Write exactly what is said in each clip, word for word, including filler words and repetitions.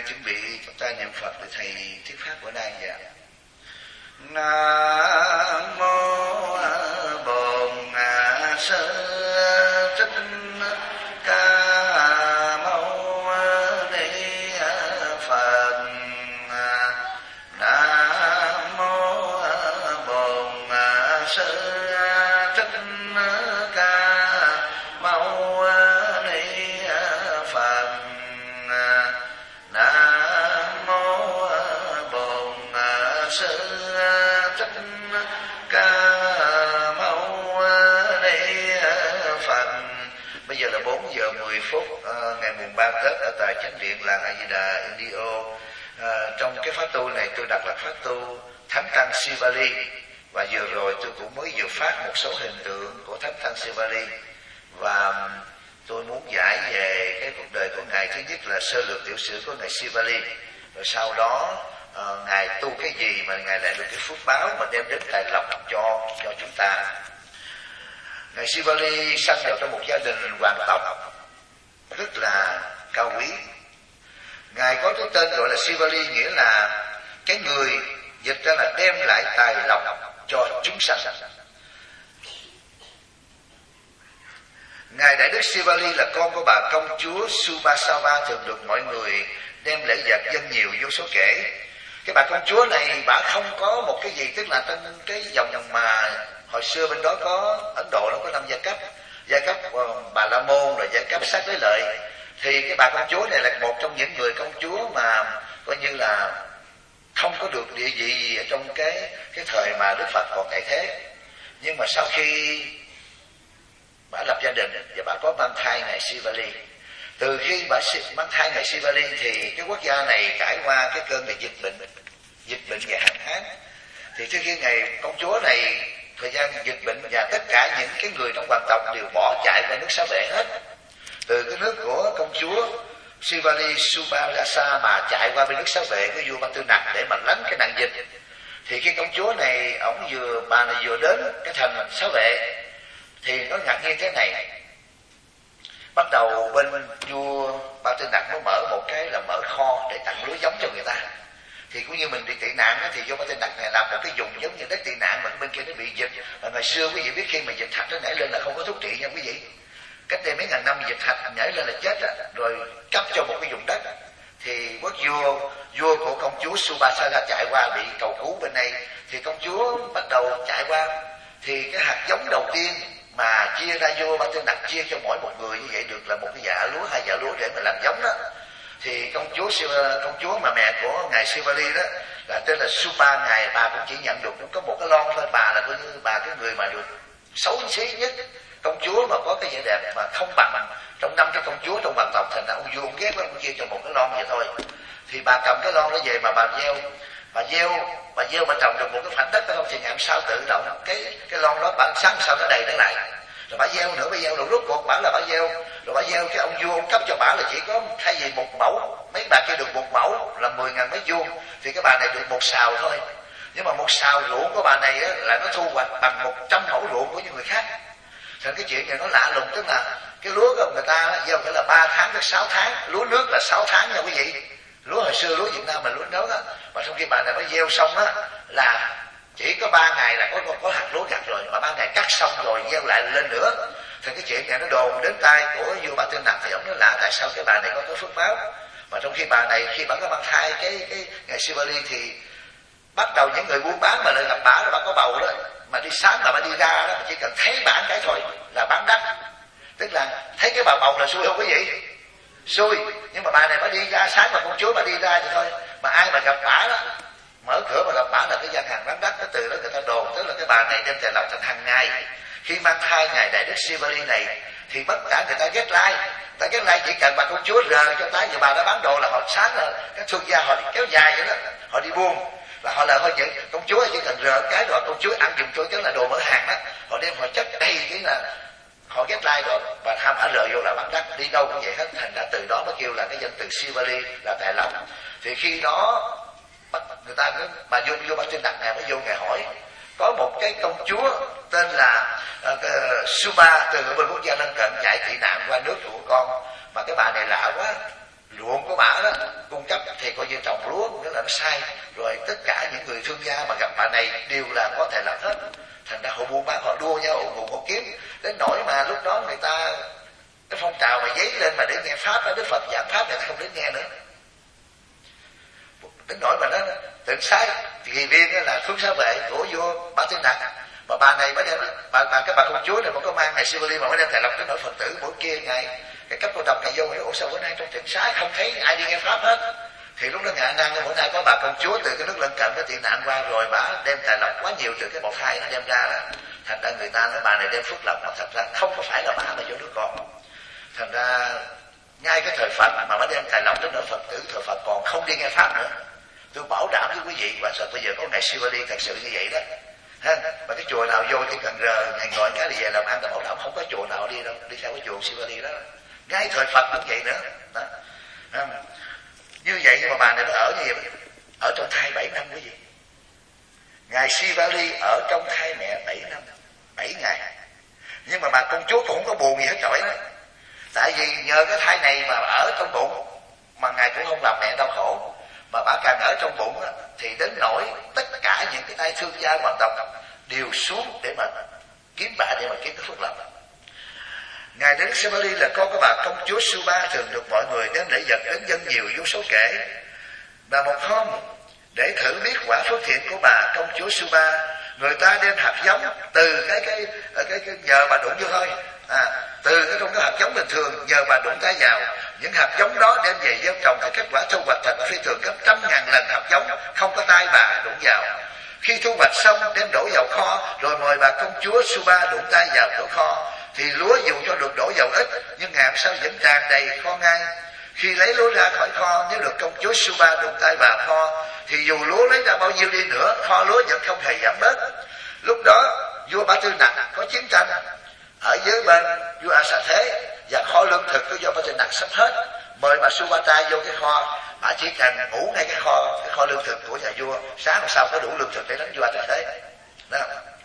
chuẩn bị chúng ta niệm Phật để thầy thuyết pháp bữa nay. Dạ. Nam mô Bổn Sư Thích Ca Mâu Ni Phật. Nam mô Bổn Sư Thích Ca Mâu Ni Phật. Nam mô Bổn Sư Thích Ca Mâu Ni Phật. Bây giờ là bốn giờ mười phút uh, ngày mùng ba Tết ở tại Chánh điện làng A Di Đà Indio. Uh, trong cái pháp tu này tôi đặt là pháp tu Thánh Tăng Sivali, và vừa rồi tôi cũng mới vừa phát một số hình tượng của Thánh Tăng Sivali, và tôi muốn giải về cái cuộc đời của ngài. Thứ nhất là sơ lược tiểu sử của ngài Sivali, rồi sau đó uh, ngài tu cái gì mà ngài lại được cái phước báo mà đem đến tài lộc cho cho chúng ta. Ngài Sivali sinh vào trong một gia đình hoàng tộc rất là cao quý. Ngài có cái tên gọi là Sivali, nghĩa là cái người dịch ra là đem lại tài lộc cho chúng sanh. Ngài Đại Đức Sivali là con của bà công chúa Subhasava, thường được mọi người đem lễ vật dâng nhiều vô số kể. Cái bà công chúa này bà không có một cái gì, tức là trong cái dòng mà hồi xưa bên đó có Ấn Độ nó có năm giai cấp, giai cấp Bà La Môn, rồi giai cấp Sát Đế Lợi. Thì cái bà công chúa này là một trong những người công chúa mà coi như là không có được địa vị gì ở trong cái cái thời mà Đức Phật còn tại thế. Nhưng mà sau khi bà lập gia đình và bà có mang thai ngài Sivali, từ khi bà mang thai ngài Sivali thì cái quốc gia này trải qua cái cơn dịch bệnh, dịch bệnh và hạn hán. Thì trước khi ngài công chúa này thời gian dịch bệnh, và tất cả những cái người trong hoàng tộc đều bỏ chạy qua nước Xá Vệ hết, từ cái nước của công chúa Sivali Subhadasa mà chạy qua bên nước Xá Vệ của vua Ba Tư Nặc để mà lánh cái nạn dịch. Thì khi công chúa này, ổng vừa bà này vừa đến cái thành Xá Vệ thì nó ngạc nhiên thế này. Bắt đầu bên vua Ba Tư Nặc nó mở một cái là mở kho để tặng lúa giống cho người ta. Thì cũng như mình đi tị nạn á, thì vua Ba Tư Nặc này làm một cái vùng giống như đất tị nạn, mà bên kia nó bị dịch. Và ngày xưa quý vị biết khi mà dịch hạch nó nảy lên là không có thuốc trị nha quý vị. Cách đây mấy ngàn năm dịch hạch nhảy lên là chết á, rồi cấp cho một cái vùng đất. Thì quốc vua vua của công chúa Subhasara chạy qua bị cầu cứu bên đây, thì công chúa bắt đầu chạy qua, thì cái hạt giống đầu tiên mà chia ra vua Ba Tư Nặc chia cho mỗi một người như vậy được là một cái dạ lúa, hai dạ lúa để mà làm giống đó. Thì công chúa công chúa mà mẹ của ngài Sivali đó là tên là Supa, ngài bà cũng chỉ nhận được có một cái lon thôi. Bà là coi như bà cái người mà được xấu xí nhất. Công chúa mà có cái vẻ đẹp mà không bằng trong năm cái công chúa trong hoàng tộc, thành ra ông vua ông ghét lắm, ông chia cho một cái lon vậy thôi. Thì bà cầm cái lon đó về mà bà gieo, bà gieo, bà gieo bà trồng được một cái khoảnh đất đó không, thì ngày hôm sau tự động cái cái lon đó bà sáng sau nó đầy nó lại. Rồi bà gieo nữa, bà gieo rồi rút cuộc bà là bà gieo, rồi bà gieo cái ông vua ông cấp cho bà là chỉ có thay vì một mẫu, mấy bà kia được một mẫu là mười ngàn mét vuông, thì cái bà này được một sào thôi. Nhưng mà một sào ruộng của bà này á, là nó thu hoạch bằng một trăm mẫu ruộng của những người khác. Thành cái chuyện này nó lạ lùng, tức là cái lúa của người ta gieo phải là ba tháng tới sáu tháng, lúa nước là sáu tháng nha quý vị. Lúa hồi xưa lúa Việt Nam mà lúa nấu á, mà trong khi bà này mới gieo xong á là chỉ có ba ngày là có, có có hạt lúa gặt rồi, mà ba ngày cắt xong rồi gieo lại lên nữa. Thì cái chuyện này nó đồn đến tai của vua Ba Tư Nặc, thì ông nói lạ tại sao cái bà này có cái phước báo. Mà trong khi bà này khi bà có mang thai cái cái ngài Sivali thì bắt đầu những người buôn bán mà lại gặp bà, bà có bầu đó, mà đi sáng mà bà đi ra đó, mà chỉ cần thấy bà cái thôi là bán đắt. Tức là thấy cái bà bầu là xui không quý vị? Xui. Nhưng mà bà này bà đi ra sáng mà công chúa bà đi ra thì thôi, mà ai mà gặp bà đó mở cửa mà gặp bà là cái gian hàng bán đắt. Cái từ đó người ta đồn tức là cái bà này đem tài lộc thành hàng ngày. Khi mang thai ngài Đại Đức Sivali này thì tất cả người ta ghét like, người ta ghét like chỉ cần bà công chúa rờ cho tay thì bà đã bán đồ là họ sáng là các thương gia họ kéo dài vậy đó, họ đi buôn. Và họ là thôi những công chúa chỉ cần rờ cái rồi công chúa ăn dùng chỗ chứ là đồ mở hàng đó, họ đem họ chất đầy cái là họ ghét like rồi, và ham hả rờ vô là bán đắt, đi đâu cũng vậy hết. Thành ra từ đó mới kêu là cái danh từ Sivali là tài lộc. Thì khi đó người ta cứ mà vô vô Ba Tư Nặc này mới vô ngài hỏi, có một cái công chúa tên là uh, Suba từ bên quốc gia lân cận chạy tị nạn qua nước của con, mà cái bà này lạ quá, ruộng của bà đó cung cấp thì sai, rồi tất cả những người thương gia mà gặp bà này đều là có tài lộc hết. Thành ra họ buôn bán, họ đua nhau ủng hộ, họ kiếm đến nỗi mà lúc đó người ta cái phong trào mà giấy lên mà để nghe pháp đó, Đức Phật giảng pháp người ta không đến nghe nữa, đến nỗi mà nó tự sai. Thì viên là Phước Xá Vệ của vua Ba Tư Nặc, mà bà này mới đem bà, bà cái bà công chúa này mà có mang ngày Sivali mà mới đem tài lộc đến nỗi Phật tử bữa kia ngày cái cấp cô độc ngày vô hỏi ủa sao bữa nay trong thiện xá không thấy ai đi nghe pháp hết. Thì lúc đó ngài năng bữa nay có bà công chúa từ cái nước lân cận cái tị nạn qua rồi, bà đem tài lộc quá nhiều từ cái bọc thai nó đem ra đó. Thành ra người ta nói bà này đem phước lộc mà thật ra không có phải là bà mà vô đứa con. Thành ra ngay cái thời Phật mà mới đem tài lộc đến nỗi Phật tử thời Phật còn không đi nghe pháp nữa. Tôi bảo đảm với quý vị và sao bây giờ có ngày Sivali thật sự như vậy đó. Ha, mà cái chùa nào vô chỉ cần rờ ngày gọi cái thì về làm ăn là bảo đảm không có chùa nào đi đâu đi theo cái chùa Sivali đó. Ngay thời Phật cũng vậy nữa đó. Ha. Như vậy nhưng mà bà này nó ở như vậy, ở trong thai bảy năm quý vị. Ngài Sivali ở trong thai mẹ bảy năm, bảy ngày. Nhưng mà bà công chúa cũng không có buồn gì hết trọi đó. Tại vì nhờ cái thai này mà ở trong bụng mà ngài cũng không làm mẹ đau khổ, mà bà càng ở trong bụng á, thì đến nỗi tất cả những cái tay thương gia hoàng tộc đều xuống để mà kiếm bà để mà kiếm cái phước lộc. Ngài đến Sivali là con của bà công chúa Suba, thường được mọi người đến lễ vật đến dân nhiều vô số kể. Và một hôm để thử biết quả phước thiện của bà công chúa Suba, người ta đem hạt giống từ cái cái cái, cái, cái nhờ bà đụng vô thôi, à, từ cái trong cái hạt giống bình thường nhờ bà đụng tay vào, những hạt giống đó đem về gieo trồng thì kết quả thu hoạch thật phi thường gấp trăm ngàn lần hạt giống không có tay bà đụng vào. Khi thu hoạch xong đem đổ vào kho, rồi mời bà công chúa Suba đụng tay vào chỗ kho, thì lúa dù cho được đổ vào ít nhưng ngày hôm sau vẫn tràn đầy kho ngay. Khi lấy lúa ra khỏi kho, nếu được công chúa Suba đụng tay vào kho, thì dù lúa lấy ra bao nhiêu đi nữa, kho lúa vẫn không hề giảm bớt. Lúc đó vua Ba Tư Nặc có chiến tranh ở dưới bên vua A Xà Thế, và kho lương thực của vua Ba Tư Nặc sắp hết, mời bà Subata vô cái kho, bà chỉ cần ngủ ngay cái kho cái kho lương thực của nhà vua, sáng hôm sau có đủ lương thực để đánh vua A Xà Thế đó.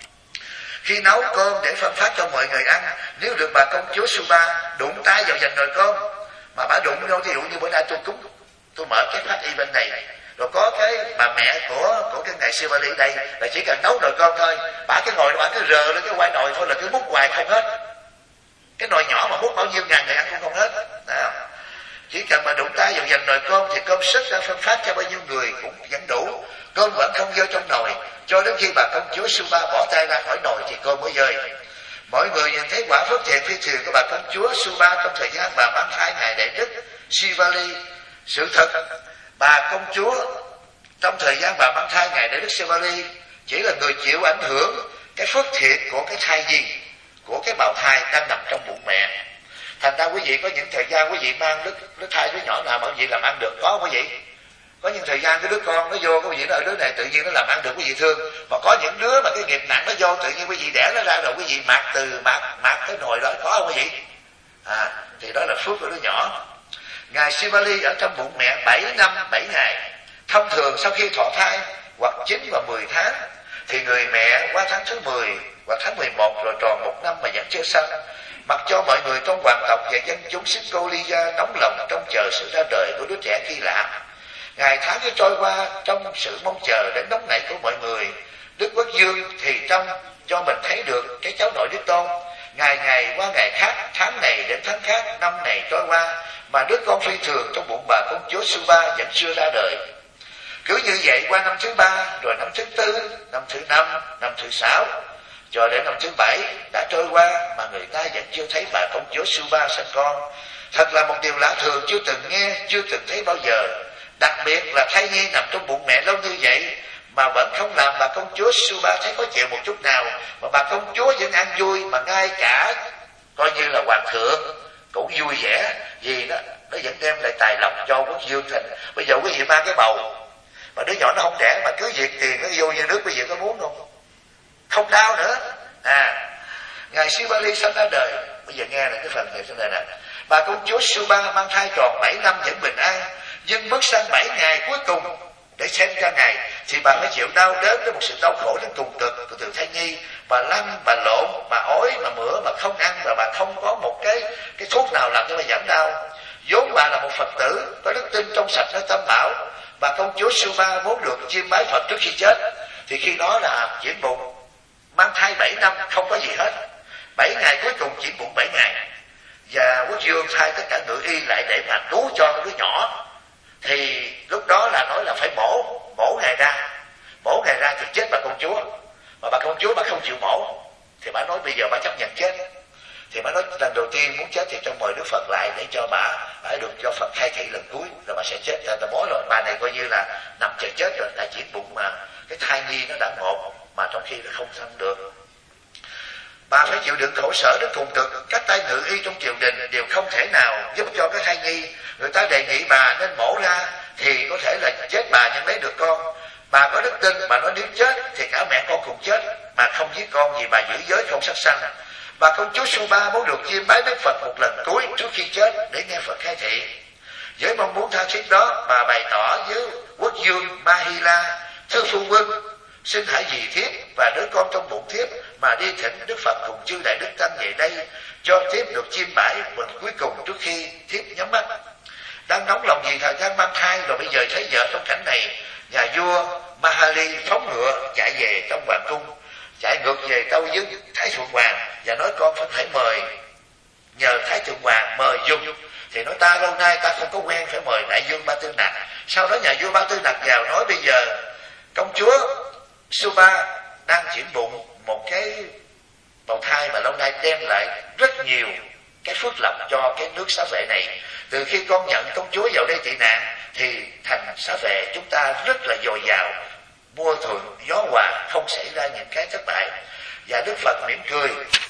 Khi nấu cơm để phân phát cho mọi người ăn, nếu được bà công chúa Suba đụng tay vào dành nồi cơm, mà bà đụng vô, ví dụ như bữa nay tôi cúng, tôi mở cái phát y bên này, rồi có cái bà mẹ của của cái ngày Sivali đây, là chỉ cần nấu nồi cơm thôi, bà cái ngồi đó bà cứ rờ lên cái quai nồi thôi là cứ múc hoài không hết. Cái nồi nhỏ mà múc bao nhiêu ngàn người ăn cũng không hết đó. Chỉ cần mà đụng tay vào dành nồi cơm thì cơm sức ra phân phát cho bao nhiêu người cũng vẫn đủ, cơm vẫn không vô trong nồi, cho đến khi bà công chúa Suba bỏ tay ra khỏi nồi thì cơm mới rơi. Mọi người nhìn thấy quả phước thiện phi thường của bà công chúa Suba trong thời gian bà mang thai ngài Đại Đức Sivali. Sự thật, bà công chúa trong thời gian bà mang thai ngài Đại Đức Sivali chỉ là người chịu ảnh hưởng cái phước thiện của cái thai gì, của cái bào thai đang nằm trong bụng mẹ. Thành ra quý vị có những thời gian quý vị mang đứa, đứa thai đứa nhỏ nào mà quý vị làm ăn được, có quý vị. Có những thời gian cái đứa con nó vô, quý vị nó ở đứa này tự nhiên nó làm ăn được quý vị thương. Mà có những đứa mà cái nghiệp nặng nó vô tự nhiên quý vị đẻ nó ra rồi quý vị mạt từ mạt mạt cái nồi đó, có không quý vị? À, thì đó là phước của đứa nhỏ. Ngài Sivali ở trong bụng mẹ bảy năm bảy ngày. Thông thường sau khi thọ thai hoặc chín và mười tháng thì người mẹ qua tháng thứ mười hoặc tháng mười một rồi tròn một năm mà vẫn chưa sanh. Mặc cho mọi người trong hoàng tộc và dân chúng Sikolia nóng lòng trông chờ sự ra đời của đứa trẻ kỳ lạ. Ngày tháng cứ trôi qua trong sự mong chờ đến nóng nảy của mọi người. Đức Quốc Dương thì trông cho mình thấy được cái cháu nội Đức Tôn. Ngày ngày qua ngày khác, tháng này đến tháng khác, năm này trôi qua, mà đứa con phi thường trong bụng bà công chúa Suba vẫn chưa ra đời. Cứ như vậy qua năm thứ ba, rồi năm thứ tư, năm thứ năm, năm thứ sáu, cho đến năm thứ bảy đã trôi qua mà người ta vẫn chưa thấy bà công chúa Suba sinh con. Thật là một điều lạ thường chưa từng nghe, chưa từng thấy bao giờ. Đặc biệt là thai nhi nằm trong bụng mẹ lâu như vậy mà vẫn không làm bà công chúa Suba thấy khó chịu một chút nào, mà bà công chúa vẫn ăn vui, mà ngay cả coi như là hoàng thượng cũng vui vẻ, vì đó nó vẫn đem lại tài lộc cho quốc dương. Thành bây giờ quý vị mang cái bầu mà đứa nhỏ nó không đẻ mà cứ việc tiền nó vô như nước, quý vị có muốn không? Không đau nữa. À, ngài Sivali sanh ra đời, bây giờ nghe là cái phần này này nè. Bà công chúa Suba mang thai tròn bảy năm vẫn bình an, nhưng bước sang bảy ngày cuối cùng để xem ra ngày thì bà mới chịu đau đớn với một sự đau khổ đến cùng cực của từ thai nhi. Bà lăn, bà lộn, bà ói, bà mửa, bà không ăn, và bà không có một cái cái thuốc nào làm cho bà giảm đau. Vốn bà là một Phật tử có đức tin trong sạch nơi Tam Bảo, Bà công chúa Suba muốn được chiêm bái Phật trước khi chết, thì khi đó là chuyển bụng, mang thai bảy năm không có gì hết. Bảy ngày cuối cùng chuyển bụng bảy ngày, và quốc vương thay tất cả ngự y lại để mà cứu cho đứa nhỏ. Thì lúc đó là nói là phải mổ, mổ ngày ra, mổ ngày ra thì chết bà công chúa. Mà bà công chúa bà không chịu mổ, thì bà nói bây giờ bà chấp nhận chết. Thì bà nói lần đầu tiên muốn chết thì cho mời Đức Phật lại để cho bà phải được cho Phật khai thị lần cuối, rồi bà sẽ chết. Tại mối rồi bà này coi như là nằm chờ chết rồi, tại chuyển bụng mà cái thai nhi nó đã ngột, mà trong khi nó không sanh được. Bà phải chịu đựng khổ sở đến cùng cực. Các tay ngự y trong triều đình đều không thể nào giúp cho cái thai nhi. Người ta đề nghị bà nên mổ ra thì có thể là chết bà nhưng lấy được con. Bà có đức tin, bà nói nếu chết thì cả mẹ con cùng chết, mà không giết con vì bà giữ giới không sát sanh. Bà công chúa Suba muốn được chiêm bái Đức Phật một lần cuối trước khi chết để nghe Phật khai thị. Với mong muốn tha thiết đó, bà bày tỏ với quốc vương Mahila: thưa phu quân, xin hãy vì thiếp và đứa con trong bụng thiếp mà đi thỉnh Đức Phật cùng chư đại đức tăng về đây, cho thiếp được chiêm bái lần cuối cùng trước khi thiếp nhắm mắt. Đang nóng lòng vì thời gian mang thai, rồi bây giờ thấy vợ trong cảnh này, nhà vua Mahali phóng ngựa chạy về trong hoàng cung, chạy ngược về tâu với Thái Thượng Hoàng và nói con phải mời, nhờ Thái Thượng Hoàng mời dùng. Thì nói ta lâu nay ta không có quen, phải mời đại vương Ba Tư Nặc. Sau đó nhà vua Ba Tư Nặc vào nói bây giờ công chúa Suba đang chuyển bụng một cái bào thai mà lâu nay đem lại rất nhiều cái phước lộc cho cái nước Xá Vệ này. Từ khi con nhận công chúa vào đây tị nạn thì thành Xá Vệ chúng ta rất là dồi dào, mưa thuận gió hòa, không xảy ra những cái thất bại. Và Đức Phật mỉm cười.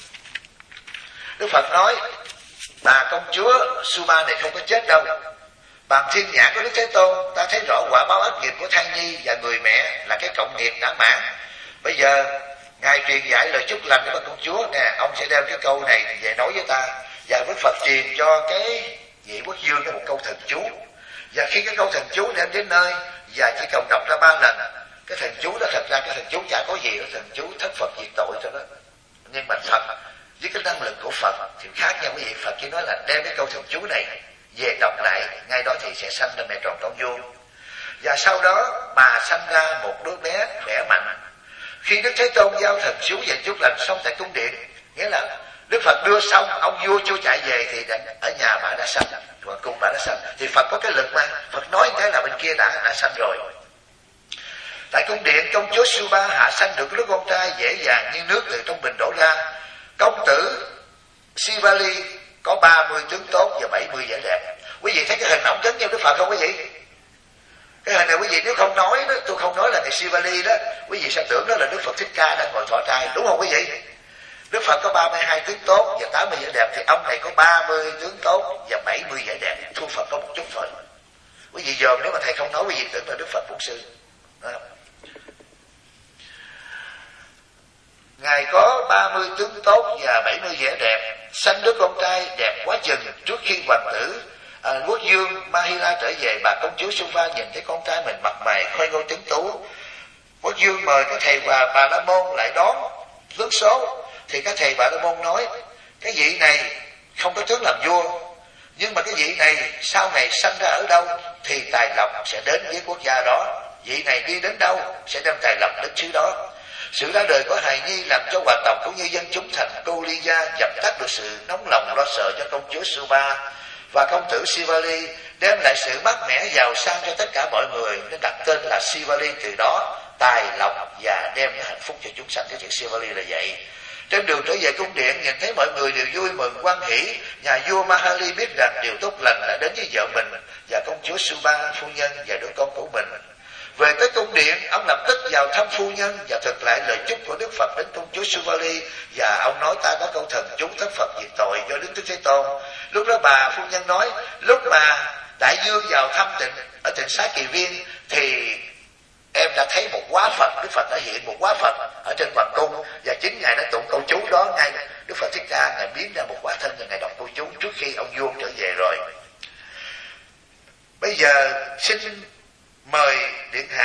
Đức Phật nói bà công chúa Suba này không có chết đâu. Bằng thiên nhãn của Đức Thế Tôn, ta thấy rõ quả báo ác nghiệp của thai nhi và người mẹ là cái cộng nghiệp đã mãn. Bây giờ ngài truyền dạy lời chúc lành của bà công chúa nè, ông sẽ đem cái câu này về nói với ta. Và Đức Phật truyền cho cái vị quốc vương một câu thần chú. Và khi cái câu thần chú đem đến nơi và chỉ cần đọc ra ba lần, cái thần chú đó thật ra cái thần chú chả có gì đó, thần chú thất Phật diệt tội cho đó. Nhưng mà Phật với cái năng lực của Phật thì khác nhau quý vị. Phật chỉ nói là đem cái câu thần chú này về đọc lại, ngay đó thì sẽ sanh ra mẹ tròn con vuông. Và sau đó bà sanh ra một đứa bé khỏe mạnh. Khi Đức Thế Tôn giao thần chú về chúc lành xong tại cung điện, nghĩa là Đức Phật đưa xong, ông vua chưa chạy về thì ở nhà bà đã sanh, hoàng cung bà đã sanh. Thì Phật có cái lực mà, Phật nói cái là bên kia đã đã sanh rồi. Tại cung điện, công chúa Suba hạ sanh được đứa con trai dễ dàng như nước từ trong bình đổ ra. Công tử Sivali có ba mươi tướng tốt và bảy mươi vẻ đẹp. Quý vị thấy cái hình ổng giống như Đức Phật không quý vị? Cái hình này quý vị nếu không nói đó, tôi không nói là ngày Sivali đó, quý vị sẽ tưởng đó là Đức Phật Thích Ca đang ngồi thọ trai, đúng không quý vị? Đức Phật có ba mươi hai tướng tốt và tám mươi vẻ đẹp, thì ông này có ba mươi tướng tốt và bảy mươi vẻ đẹp, thua Phật có một chút thôi. Quý vị dòm nếu mà thầy không nói quý vị tưởng là Đức Phật Bổn Sư. Ngài có ba mươi tướng tốt và bảy mươi vẻ đẹp, sanh đứa con trai đẹp quá chừng. Trước khi hoàng tử à, quốc vương Mahila trở về, bà công chúa Suba nhìn thấy con trai mình mặt mày khôi ngô tuấn tú. Quốc vương mời các thầy và Bà La Môn lại đón tướng số. Thì các thầy Bà La Môn nói cái vị này không có tướng làm vua, nhưng mà cái vị này sau này sanh ra ở đâu thì tài lộc sẽ đến với quốc gia đó. Vị này đi đến đâu sẽ đem tài lộc đến xứ đó. Sự ra đời của hài nhi làm cho hoàng tộc cũng như dân chúng thành cô ly gia dập tắt được sự nóng lòng lo sợ cho công chúa Suba. Và công tử Sivali đem lại sự mát mẻ giàu sang cho tất cả mọi người, nên đặt tên là Sivali. Từ đó tài lộc và đem cái hạnh phúc cho chúng sanh. Cái chữ Sivali là vậy. Trên đường trở về cung điện, nhìn thấy mọi người đều vui mừng hoan hỷ. Nhà vua Mahali biết rằng điều tốt lành đã đến với vợ mình và công chúa Suba phu nhân và đứa con của mình. Về tới cung điện, ông lập tức vào thăm phu nhân và thực lại lời chúc của Đức Phật đến công chúa Sivali. Và ông nói ta có câu thần chú thất Phật diệt tội do Đức Thế Tôn. Lúc đó bà phu nhân nói, lúc mà đại vương vào thăm tịnh ở tịnh xá Kỳ Viên thì em đã thấy một quá Phật. Đức Phật đã hiện một quá Phật ở trên hoàng cung, và chính ngài đã tụng câu chú đó. Ngài Đức Phật Thích Ca ngài biến ra một quả thân và ngài đọc câu chú trước khi ông vua trở về rồi. Bây giờ xin mời điện hạ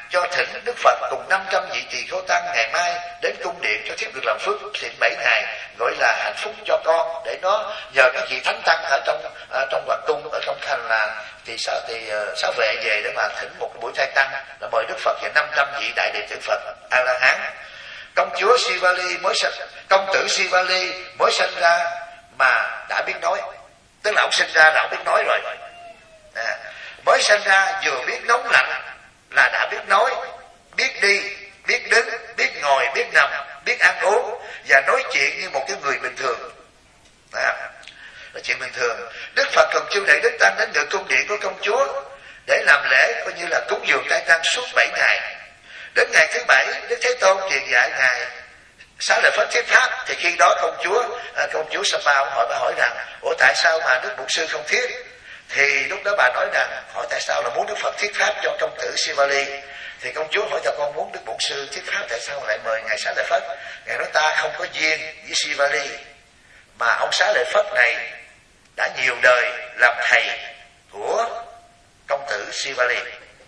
cho thỉnh Đức Phật cùng năm trăm vị tỳ kheo tăng ngày mai đến cung điện cho thiếp được làm phước thiện bảy ngày, gọi là hạnh phúc cho con, để nó nhờ các vị thánh tăng ở trong ở trong hoàng cung, ở trong thành là thì sao thì uh, xá vệ về để mà thỉnh một cái buổi trai tăng, là mời Đức Phật và năm trăm vị đại đệ tử Phật A La Hán. Công chúa Sivali mới sinh, công tử Sivali mới sinh ra mà đã biết nói, tức là ông sinh ra là ông biết nói rồi. À, mới sinh ra vừa biết nóng lạnh là đã biết nói, biết đi, biết đứng, biết ngồi, biết nằm, biết ăn uống và nói chuyện như một cái người bình thường. À, nói chuyện bình thường. Đức Phật cùng chư đệ đức tăng đến ngự cung điện của công chúa để làm lễ coi như là cúng dường trai tăng suốt bảy ngày. Đến ngày thứ bảy, Đức Thế Tôn truyền dạy ngài xá lợi Phất thuyết pháp, thì khi đó công chúa à, công chúa Sapa ông hỏi bà hỏi rằng ủa tại sao mà Đức Bổn Sư không thuyết? Thì lúc đó bà nói rằng hỏi tại sao là muốn Đức Phật thuyết pháp cho công tử Sivali. Thì công chúa hỏi cho con muốn Đức Bổn Sư thuyết pháp tại sao lại mời ngài xá lợi Phất? Ngài nói ta không có duyên với Sivali, mà ông xá lợi Phất này đã nhiều đời làm thầy của công tử Sivali.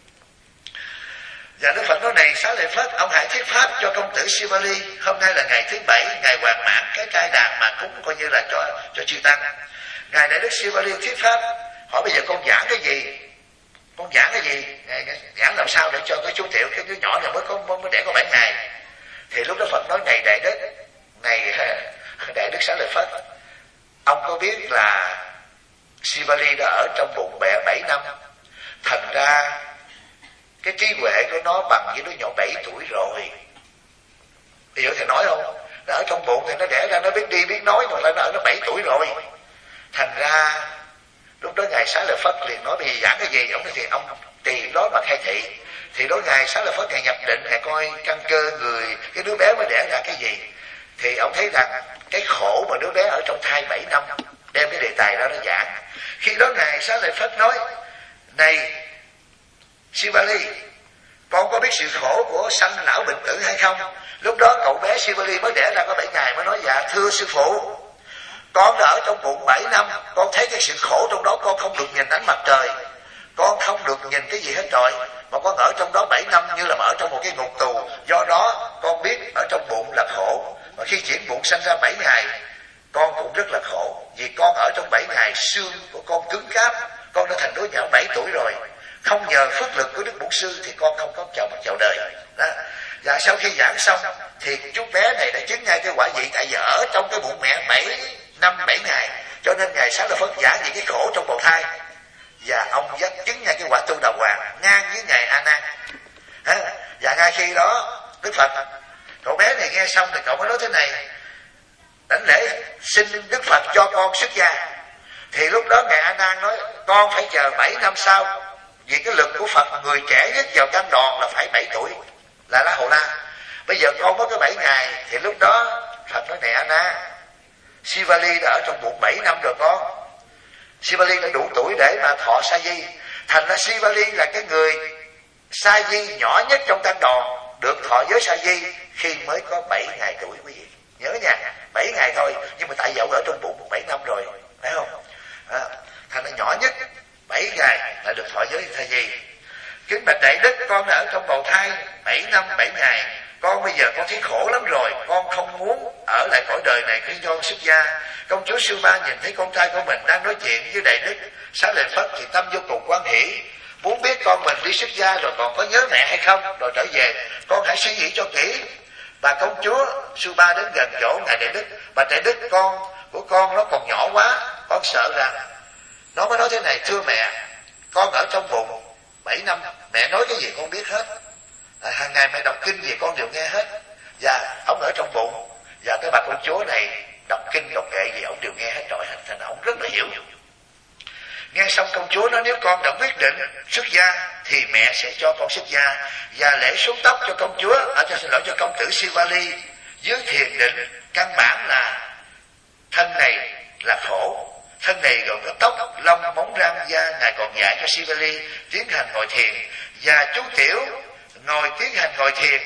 Và Đức Phật nói này xá lợi Phất, ông hãy thuyết pháp cho công tử Sivali. Hôm nay là ngày thứ bảy, ngày hoàn mãn cái trai đàn mà cúng coi như là cho cho chư tăng. Ngài đại đức Sivali thuyết pháp, hỏi bây giờ con giảng cái gì? Con giảng cái gì? Giảng làm sao để cho cái chú tiểu, cái đứa nhỏ này mới có mới đẻ có bảy ngày. Thì lúc đó Phật nói này đại đức, này đại đức xá lợi Phất, ông có biết là Sivali đã ở trong bụng mẹ bảy năm, thành ra cái trí huệ của nó bằng với đứa nhỏ bảy tuổi rồi. Hiểu thầy nói không? Nó ở trong bụng thì nó đẻ ra nó biết đi biết nói, mà nó ở nó bảy tuổi rồi. Thành ra lúc đó ngài xá lợi Phất liền nói bây giờ giảng cái gì? Ông nói thì ông tùy đó mà khai thị. Thì đó ngài xá lợi Phất ngài nhập định, ngài coi căn cơ người cái đứa bé mới đẻ ra cái gì. Thì ông thấy rằng cái khổ mà đứa bé ở trong thai bảy năm, đem cái đề tài đó nó giảng. Khi đó ngài xá lợi Phất nói này Sivali, con có biết sự khổ của sanh lão bệnh tử hay không? Lúc đó cậu bé Sivali mới đẻ ra có bảy ngày mới nói dạ thưa sư phụ, con đã ở trong bụng bảy năm, con thấy cái sự khổ trong đó, con không được nhìn ánh mặt trời, con không được nhìn cái gì hết rồi, mà con ở trong đó bảy năm như là ở trong một cái ngục tù. Do đó con biết ở trong bụng là khổ, mà khi chuyển bụng sanh ra bảy ngày con cũng rất là khổ, vì con ở trong bảy ngày xương của con cứng cáp, con đã thành đứa nhỏ bảy tuổi rồi, không nhờ phước lực của Đức Bổn Sư thì con không có chào mặt chào đời đó. Và sau khi giảng xong thì chú bé này đã chứng ngay cái quả vị, tại vì ở trong cái bụng mẹ bảy năm bảy ngày, cho nên ngài xá lợi Phất giảng những cái khổ trong bào thai, và ông dắt chứng ngay cái quả tu đà hoàng ngang với ngài A Nan. Và ngay khi đó Đức Phật, cậu bé này nghe xong thì cậu mới nói thế này, đảnh lễ xin Đức Phật cho con xuất gia. Thì lúc đó ngài A Nan nói con phải chờ bảy năm sau, vì cái lực của Phật người trẻ nhất vào tăng đoàn là phải bảy tuổi, là La Hầu La. Bây giờ con có cái bảy ngày. Thì lúc đó Phật nói này A Nan, Sivali đã ở trong bụng bảy năm rồi con, Sivali đã đủ tuổi để mà thọ sa di. Thành ra Sivali là cái người sa di nhỏ nhất trong tăng đoàn, được thọ giới sa di khi mới có bảy ngày tuổi quý vị. Nhớ nha, bảy ngày thôi, nhưng mà tại dẫu ở trong bụng bảy năm rồi, phải không? À, thành ra nhỏ nhất bảy ngày là được thọ giới sa di. Kính bạch đại đức, con đã ở trong bào thai bảy năm bảy ngày, con bây giờ con thấy khổ lắm rồi, con không muốn ở lại cõi đời này khi cho con xuất gia. Công chúa Suba nhìn thấy con trai của mình đang nói chuyện với đại đức xá lợi Phất thì tâm vô cùng quan hỷ, muốn biết con mình đi xuất gia rồi còn có nhớ mẹ hay không, rồi trở về con hãy suy nghĩ cho kỹ. Bà công chúa Suba đến gần chỗ ngài đại đức, bà đại đức con của con nó còn nhỏ quá, con sợ rằng nó mới nói thế này, thưa mẹ, con ở trong bụng bảy năm, mẹ nói cái gì con biết hết, à, hàng ngày mẹ đọc kinh gì con đều nghe hết, và ông ở trong bụng, và cái bà công chúa này đọc kinh đọc kệ gì ông đều nghe hết rồi, thành ông rất là hiểu. Nghe xong công chúa nói nếu con đã quyết định xuất gia thì mẹ sẽ cho con xuất gia, và lễ xuống tóc cho công chúa, à, cho xin lỗi cho công tử Sivali dưới thiền định. Căn bản là thân này là khổ, thân này gồm có tóc, lông, móng răng, da. Ngài còn dạy cho Sivali tiến hành ngồi thiền, và chú tiểu ngồi tiến hành ngồi thiền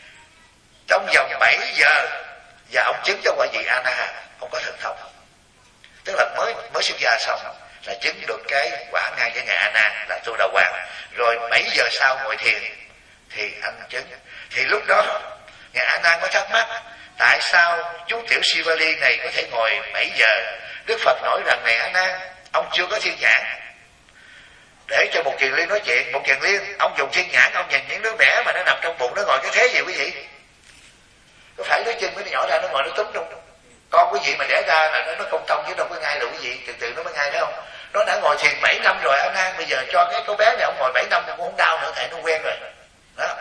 trong vòng bảy giờ, và ông chứng cho quả vị A Na, ông có thần thông, tức là mới mới xuất gia xong là chứng được cái quả ngay với ngài A Na là tu đà hoàng. Rồi bảy giờ sau ngồi thiền thì ân chứng. Thì lúc đó ngài A Nan có thắc mắc, tại sao chú tiểu Sivali này có thể ngồi bảy giờ? Đức Phật nói rằng, này A Nan, ông chưa có thiên nhãn. Để cho một kiền liên nói chuyện, một kiền liên ông dùng thiên nhãn, ông nhìn những đứa bé mà nó nằm trong bụng nó ngồi cái thế gì quý vị? Có phải đứa chân mới nhỏ ra nó ngồi nó túm không? Con quý vị mà đẻ ra là nó, nó không thông chứ đâu có ngay đâu quý vị, từ từ nó mới ngay đó không? Nó đã ngồi thiền bảy năm rồi A Nan, bây giờ cho cái cô bé này ông ngồi bảy năm cũng không đau nữa, thầy nó quen rồi. Đó.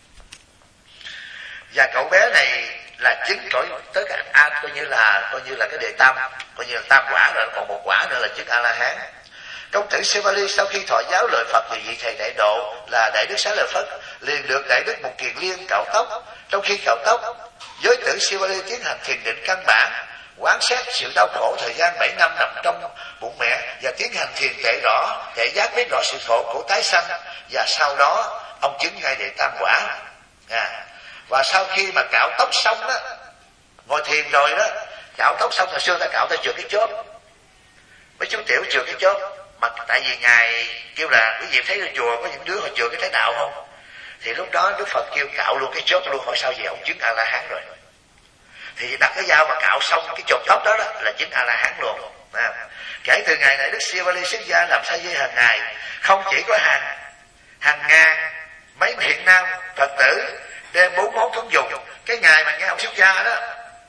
Và cậu bé này là chứng cõi tới cả an, coi như là coi như là cái đề tam, coi như là tam quả rồi, còn một quả nữa là chứng A La Hán. Công tử Sivali sau khi thọ giáo lời Phật về vị thầy đại độ là Đại Đức Xá Lợi Phất, liền được Đại Đức Mục Kiền Liên cạo tóc. Trong khi cạo tóc, giới tử Sivali tiến hành thiền định căn bản, quán xét sự đau khổ thời gian bảy năm nằm trong bụng mẹ và tiến hành thiền tuệ rõ để giác biết rõ sự khổ của tái sanh, và sau đó ông chứng ngay đệ tam quả. À, và sau khi mà cạo tóc xong đó, ngồi thiền rồi đó, cạo tóc xong hồi xưa ta cạo ta chừa cái chóp, mấy chú tiểu chừa cái chóp, mà tại vì ngài kêu là quý vị thấy ở chùa có những đứa họ chừa cái thái đạo không, thì lúc đó Đức Phật kêu cạo luôn cái chóp luôn, hỏi sao vậy? Ông chứng A La Hán rồi. Thì đặt cái dao mà cạo xong cái chột tóc đó, đó là chứng A La Hán luôn. À, kể từ ngày này Đức Sivali xuất gia làm sa di hàng ngày, không chỉ có hàng hàng ngàn mấy thiện nam Phật tử đem bốn món cúng dùng. Cái ngày mà nghe ông xuất gia đó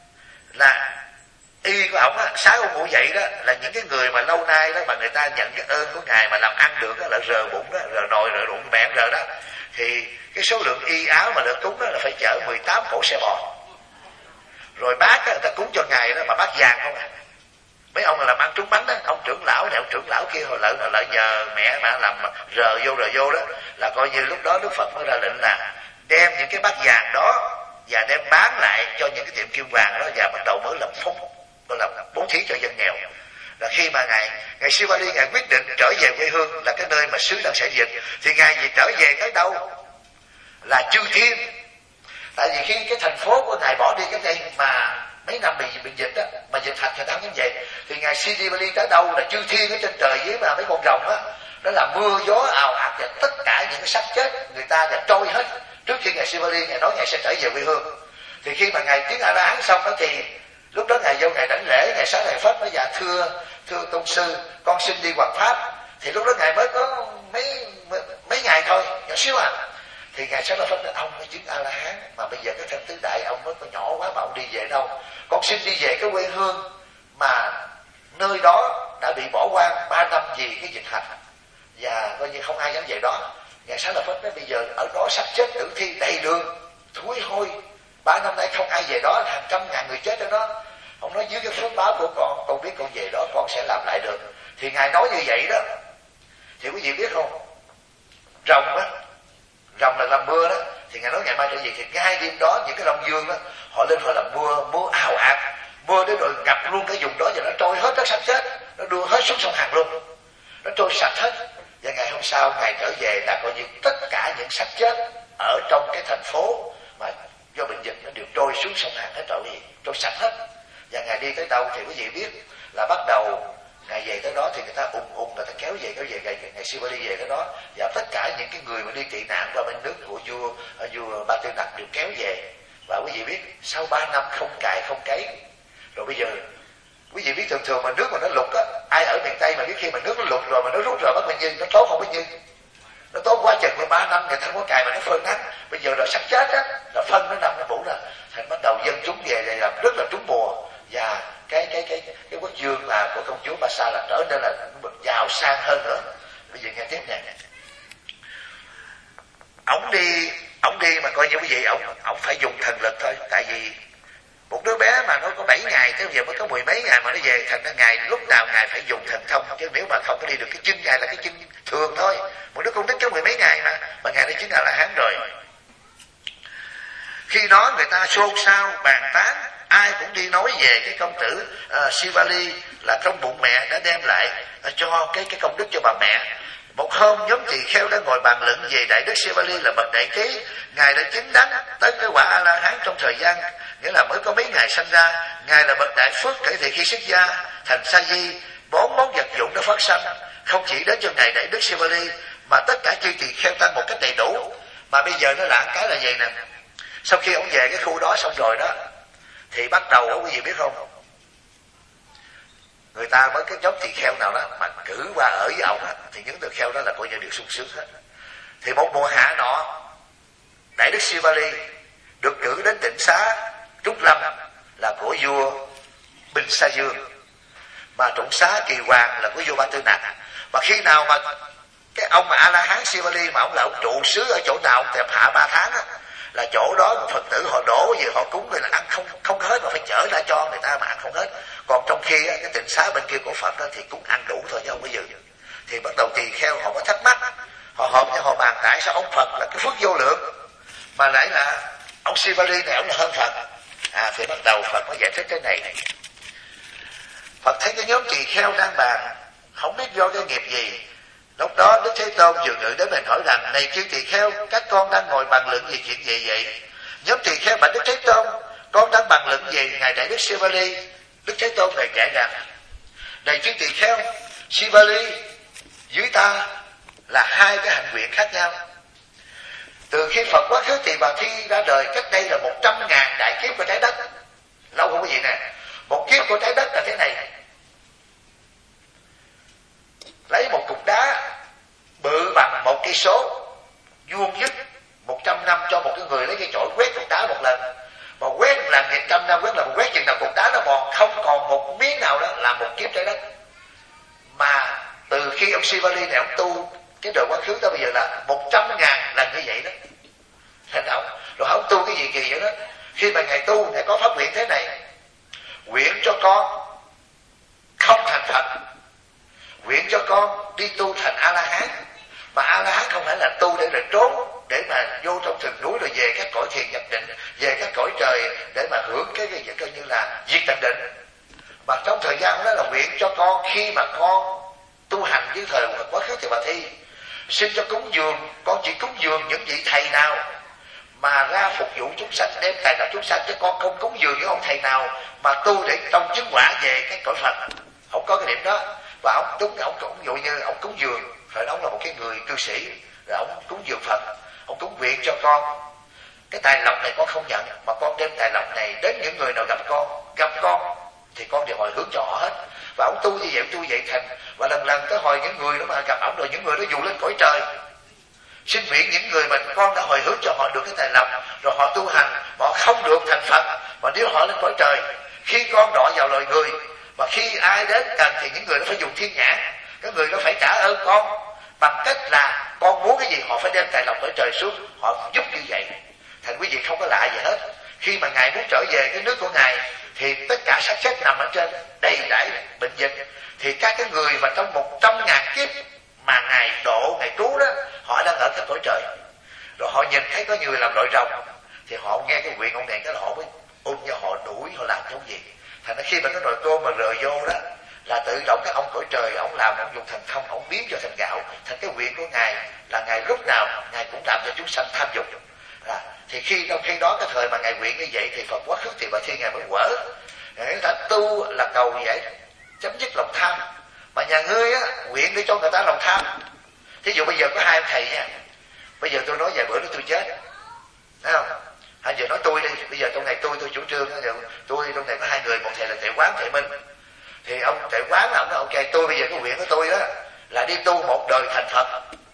là y của ổng á, sáu ông ngủ dậy đó là những cái người mà lâu nay đó mà người ta nhận cái ơn của ngài mà làm ăn được đó, là rờ bụng đó, rờ nồi rờ bụng mẹ rờ đó, thì cái số lượng y áo mà được cúng đó là phải chở mười tám cỗ xe bò. Rồi bát đó, người ta cúng cho ngài đó mà bát vàng không à. Mấy ông là làm ăn trúng bánh đó, ông trưởng lão này ông trưởng lão kia hồi lợi là lợi nhờ mẹ mà làm rờ vô rờ vô đó, là coi như lúc đó Đức Phật mới ra lệnh là đem những cái bát vàng đó và đem bán lại cho những cái tiệm kim vàng đó, và bắt đầu mới làm phúc, gọi là bố thí cho dân nghèo. Là khi mà ngài ngài Sivali ngài quyết định trở về quê hương là cái nơi mà xứ đang xảy dịch, thì ngài gì trở về tới đâu là Chư Thiên. Tại vì khi cái thành phố của ngài bỏ đi cái đây mà mấy năm bị bị dịch đó, mà dịch hạch người ta không về, thì ngài Sivali tới đâu là Chư Thiên ở trên trời với mà mấy con rồng á, đó là mưa gió ào ạt và tất cả những cái xác chết người ta đã trôi hết trước khi ngài Sivali ngài nói ngài sẽ trở về quê hương. Thì khi mà ngài chứng A La Hán xong đó, thì lúc đó ngài vô ngài đảnh lễ, ngài Xá Lợi Phất nói dạ thưa thưa tôn sư, con xin đi hoằng pháp. Thì lúc đó ngài mới có mấy mấy, mấy ngày thôi, nhỏ xíu à. Thì ngài Xá Lợi Phất nói ông mới chứng A La Hán mà bây giờ cái thân tứ đại ông mới có nhỏ quá mà ông đi về đâu? Con xin đi về cái quê hương mà nơi đó đã bị bỏ hoang ba năm vì cái dịch hạch, và coi như không ai dám về đó. Ngài Xá Lợi Phất nói bây giờ ở đó sắp chết tử thi đầy đường, thúi hôi, ba năm nay không ai về đó, hàng trăm ngàn người chết ở đó. Ông nói dưới cái phước báo của con, con biết con về đó con sẽ làm lại được. Thì ngài nói như vậy đó, thì quý vị biết không, rồng á, rồng là làm mưa đó, thì ngài nói ngày mai trở về, thì ngay đêm đó những cái long dương đó họ lên họ làm mưa, mưa ào ạt, mưa đến rồi ngập luôn cái vùng đó, và nó trôi hết đất sạch chết, nó đưa hết xuống sông Hằng luôn, nó trôi sạch hết. Và ngày hôm sau ngài trở về là coi như tất cả những xác chết ở trong cái thành phố mà do bệnh dịch nó đều trôi xuống sông Hằng hết rồi, trôi sạch hết. Và ngài đi tới đâu thì quý vị biết là bắt đầu ngài về tới đó thì người ta ung ung người ta kéo về kéo về ngày, ngày Sivali về tới đó, và tất cả những cái người mà đi tị nạn qua bên nước của vua vua Ba Tư Nặc đều kéo về. Và quý vị biết sau ba năm không cài không cấy, rồi bây giờ quý vị biết thường thường mà nước mà nó lụt á, ai ở miền Tây mà biết khi mà nước nó lụt rồi mà nó rút rồi mất bao nhiêu, nó tốt không bao nhiêu, nó tốt quá chừng ba năm người ta không có cài mà nó phơi nắng. Bây giờ rồi sắp chết á, là phân nó nằm nó phủ ra, thành bắt đầu dân chúng về đây làm rất là trúng mùa, và cái cái cái cái quốc dương là của công chúa Bà Sa là trở nên là giàu sang hơn nữa. Bây giờ nghe tiếp nè, ổng đi ổng đi mà coi như cái gì, ổng ổng phải dùng thần lực thôi. Tại vì một đứa bé mà nó có bảy ngày tới giờ mới có mười mấy ngày mà nó về, thành ra ngài lúc nào ngài phải dùng thần thông, chứ nếu mà không có đi được cái chân ngài là cái chân thường thôi. Một đứa con nít có mười mấy ngày mà mà ngài đã chứng A La Hán rồi. Khi đó người ta xôn xao bàn tán, ai cũng đi nói về cái công tử uh, Sivali là trong bụng mẹ đã đem lại uh, cho cái cái công đức cho bà mẹ. Một hôm nhóm tỳ kheo đã ngồi bàn luận về Đại Đức Sivali là bậc đại trí, ngài đã chứng đắc tới cái quả A La Hán trong thời gian, nghĩa là mới có mấy ngày sanh ra. Ngài là bậc đại phước kể từ khi xuất gia thành sa di, bốn món vật dụng đã phát sanh không chỉ đến cho ngài Đại Đức Sivali mà tất cả chư tỳ kheo tăng một cách đầy đủ. Mà bây giờ nó là cái là gì nè, sau khi ông về cái khu đó xong rồi đó, thì bắt đầu ông quý vị biết không, người ta với cái nhóm tỳ kheo nào đó mà cử qua ở với ông á, thì những tỳ kheo đó là coi như được sung sướng hết. Thì một mùa hạ nọ, Đại đức Sivali được cử đến Tịnh Xá Trúc Lâm là của vua Bình Sa Dương, mà Tụng Xá Kỳ Hoàng là của vua Ba Tư Nặc. Và khi nào mà cái ông mà A La Hán Sivali mà ông là ông trụ xứ ở chỗ nào ông thèm hạ ba tháng á, là chỗ đó Phật tử họ đổ gì họ cúng người là ăn không không hết, mà phải chở ra cho người ta mà ăn không hết. Còn trong khi á, cái Tịnh Xá bên kia của Phật đó thì cũng ăn đủ thôi chứ không có dư. Thì bắt đầu tỳ kheo họ có thắc mắc, họ họp với họ bàn tại sao ông Phật là cái phước vô lượng mà lại là ông Sivali này ông là hơn Phật. À thì bắt đầu Phật mới giải thích cái này. Phật thấy cái nhóm tỳ kheo đang bàn không biết do cái nghiệp gì. Lúc đó Đức Thế Tôn vừa ngự đến mình hỏi rằng: này chư tỳ kheo, các con đang ngồi bàn luận về chuyện gì vậy? Nhóm tỳ kheo bạch Đức Thế Tôn: con đang bàn luận về ngài Đại đức Sivali. Đức Thế Tôn này kể rằng: này chư tỳ kheo, Sivali dưới ta là hai cái hạnh nguyện khác nhau. Từ khi Phật quá khứ Tỳ Bà Thi ra đời cách đây là một trăm ngàn đại kiếp của trái đất, lâu không có gì nè. Một kiếp của trái đất là thế này: lấy một cục đá bự bằng một cây số vuông vức một trăm năm cho một cái người lấy cái chổi quét cục đá một lần, mà quét một lần một trăm năm quét là một quét chừng nào cục đá nó mòn không còn một miếng nào đó là một kiếp trái đất. Mà từ khi ông Sivali này ông tu cái đời quá khứ tới bây giờ là một trăm ngàn lần như vậy đó. Thành ông rồi ông tu cái gì kỳ vậy đó. Khi mà ngài tu ngài có pháp nguyện thế này: nguyện cho con không thành Phật, nguyện cho con đi tu thành A La Hán. Mà A La Hán không phải là tu để rồi trốn, để mà vô trong rừng núi rồi về các cõi thiền nhập định, về các cõi trời để mà hưởng cái cái gì coi như là diệt tận định. Mà trong thời gian đó là nguyện cho con khi mà con tu hành với thời quá khứ Tỳ Bà Thi, xin cho cúng dường, con chỉ cúng dường những vị thầy nào mà ra phục vụ chúng sanh, đem tài đạo chúng sanh, chứ con không cúng dường những ông thầy nào mà tu để trong chứng quả về cái cõi Phật. Không có cái điểm đó. Và ông đúng ông cũng dụ như ông cúng dường, phải ông là một cái người cư sĩ, rồi ông cúng dường Phật, ông cúng nguyện cho con cái tài lộc này con không nhận, mà con đem tài lộc này đến những người nào gặp con, gặp con thì con đều hồi hướng cho họ hết. Và ông tu như vậy, tu vậy thành, và lần lần tới hồi những người đó mà gặp ông rồi những người đó dụ lên cõi trời. Xin nguyện những người mà con đã hồi hướng cho họ được cái tài lộc, rồi họ tu hành, mà họ không được thành Phật, mà nếu họ lên cõi trời, khi con đọa vào loài người, mà khi ai đến cần thì những người đó phải dùng thiên nhãn, cái người đó phải trả ơn con bằng cách là con muốn cái gì họ phải đem tài lộc cõi trời xuống, họ giúp như vậy. Thành quý vị không có lạ gì hết. Khi mà ngài muốn trở về cái nước của ngài thì tất cả xác chết nằm ở trên đầy đãi bệnh dịch, thì các cái người mà trong một trăm ngàn kiếp mà ngài độ, ngài cứu đó, họ đang ở các cõi trời. Rồi họ nhìn thấy có người làm loại rồng, thì họ nghe cái nguyện ông này, cái là họ mới ôm cho họ đuổi, họ làm cái gì. Thành ra khi mà cái nồi cơm mà rời vô đó là tự động cái ông cõi trời ông làm, ông dùng thần thông ông biến cho thành gạo. Thành cái nguyện của ngài là ngài lúc nào ngài cũng làm cho chúng sanh tham dục. À, thì khi trong khi đó cái thời mà ngài nguyện như vậy thì Phật quá khứ Tỳ Bà Thi ngài mới quở. Người ta tu là cầu vậy chấm dứt lòng tham, mà nhà ngươi á nguyện để cho người ta lòng tham. Thí dụ bây giờ có hai ông thầy nha, bây giờ tôi nói vài bữa nữa tôi chết, thấy không? Hai giờ nói tôi đi, bây giờ trong này tôi tôi chủ trương, tôi trong này có hai người, một thầy là Tệ Quán, Thầy Minh. Thì ông Tệ Quán là ông nói ok, tôi bây giờ cái nguyện của tôi đó là đi tu một đời thành Phật,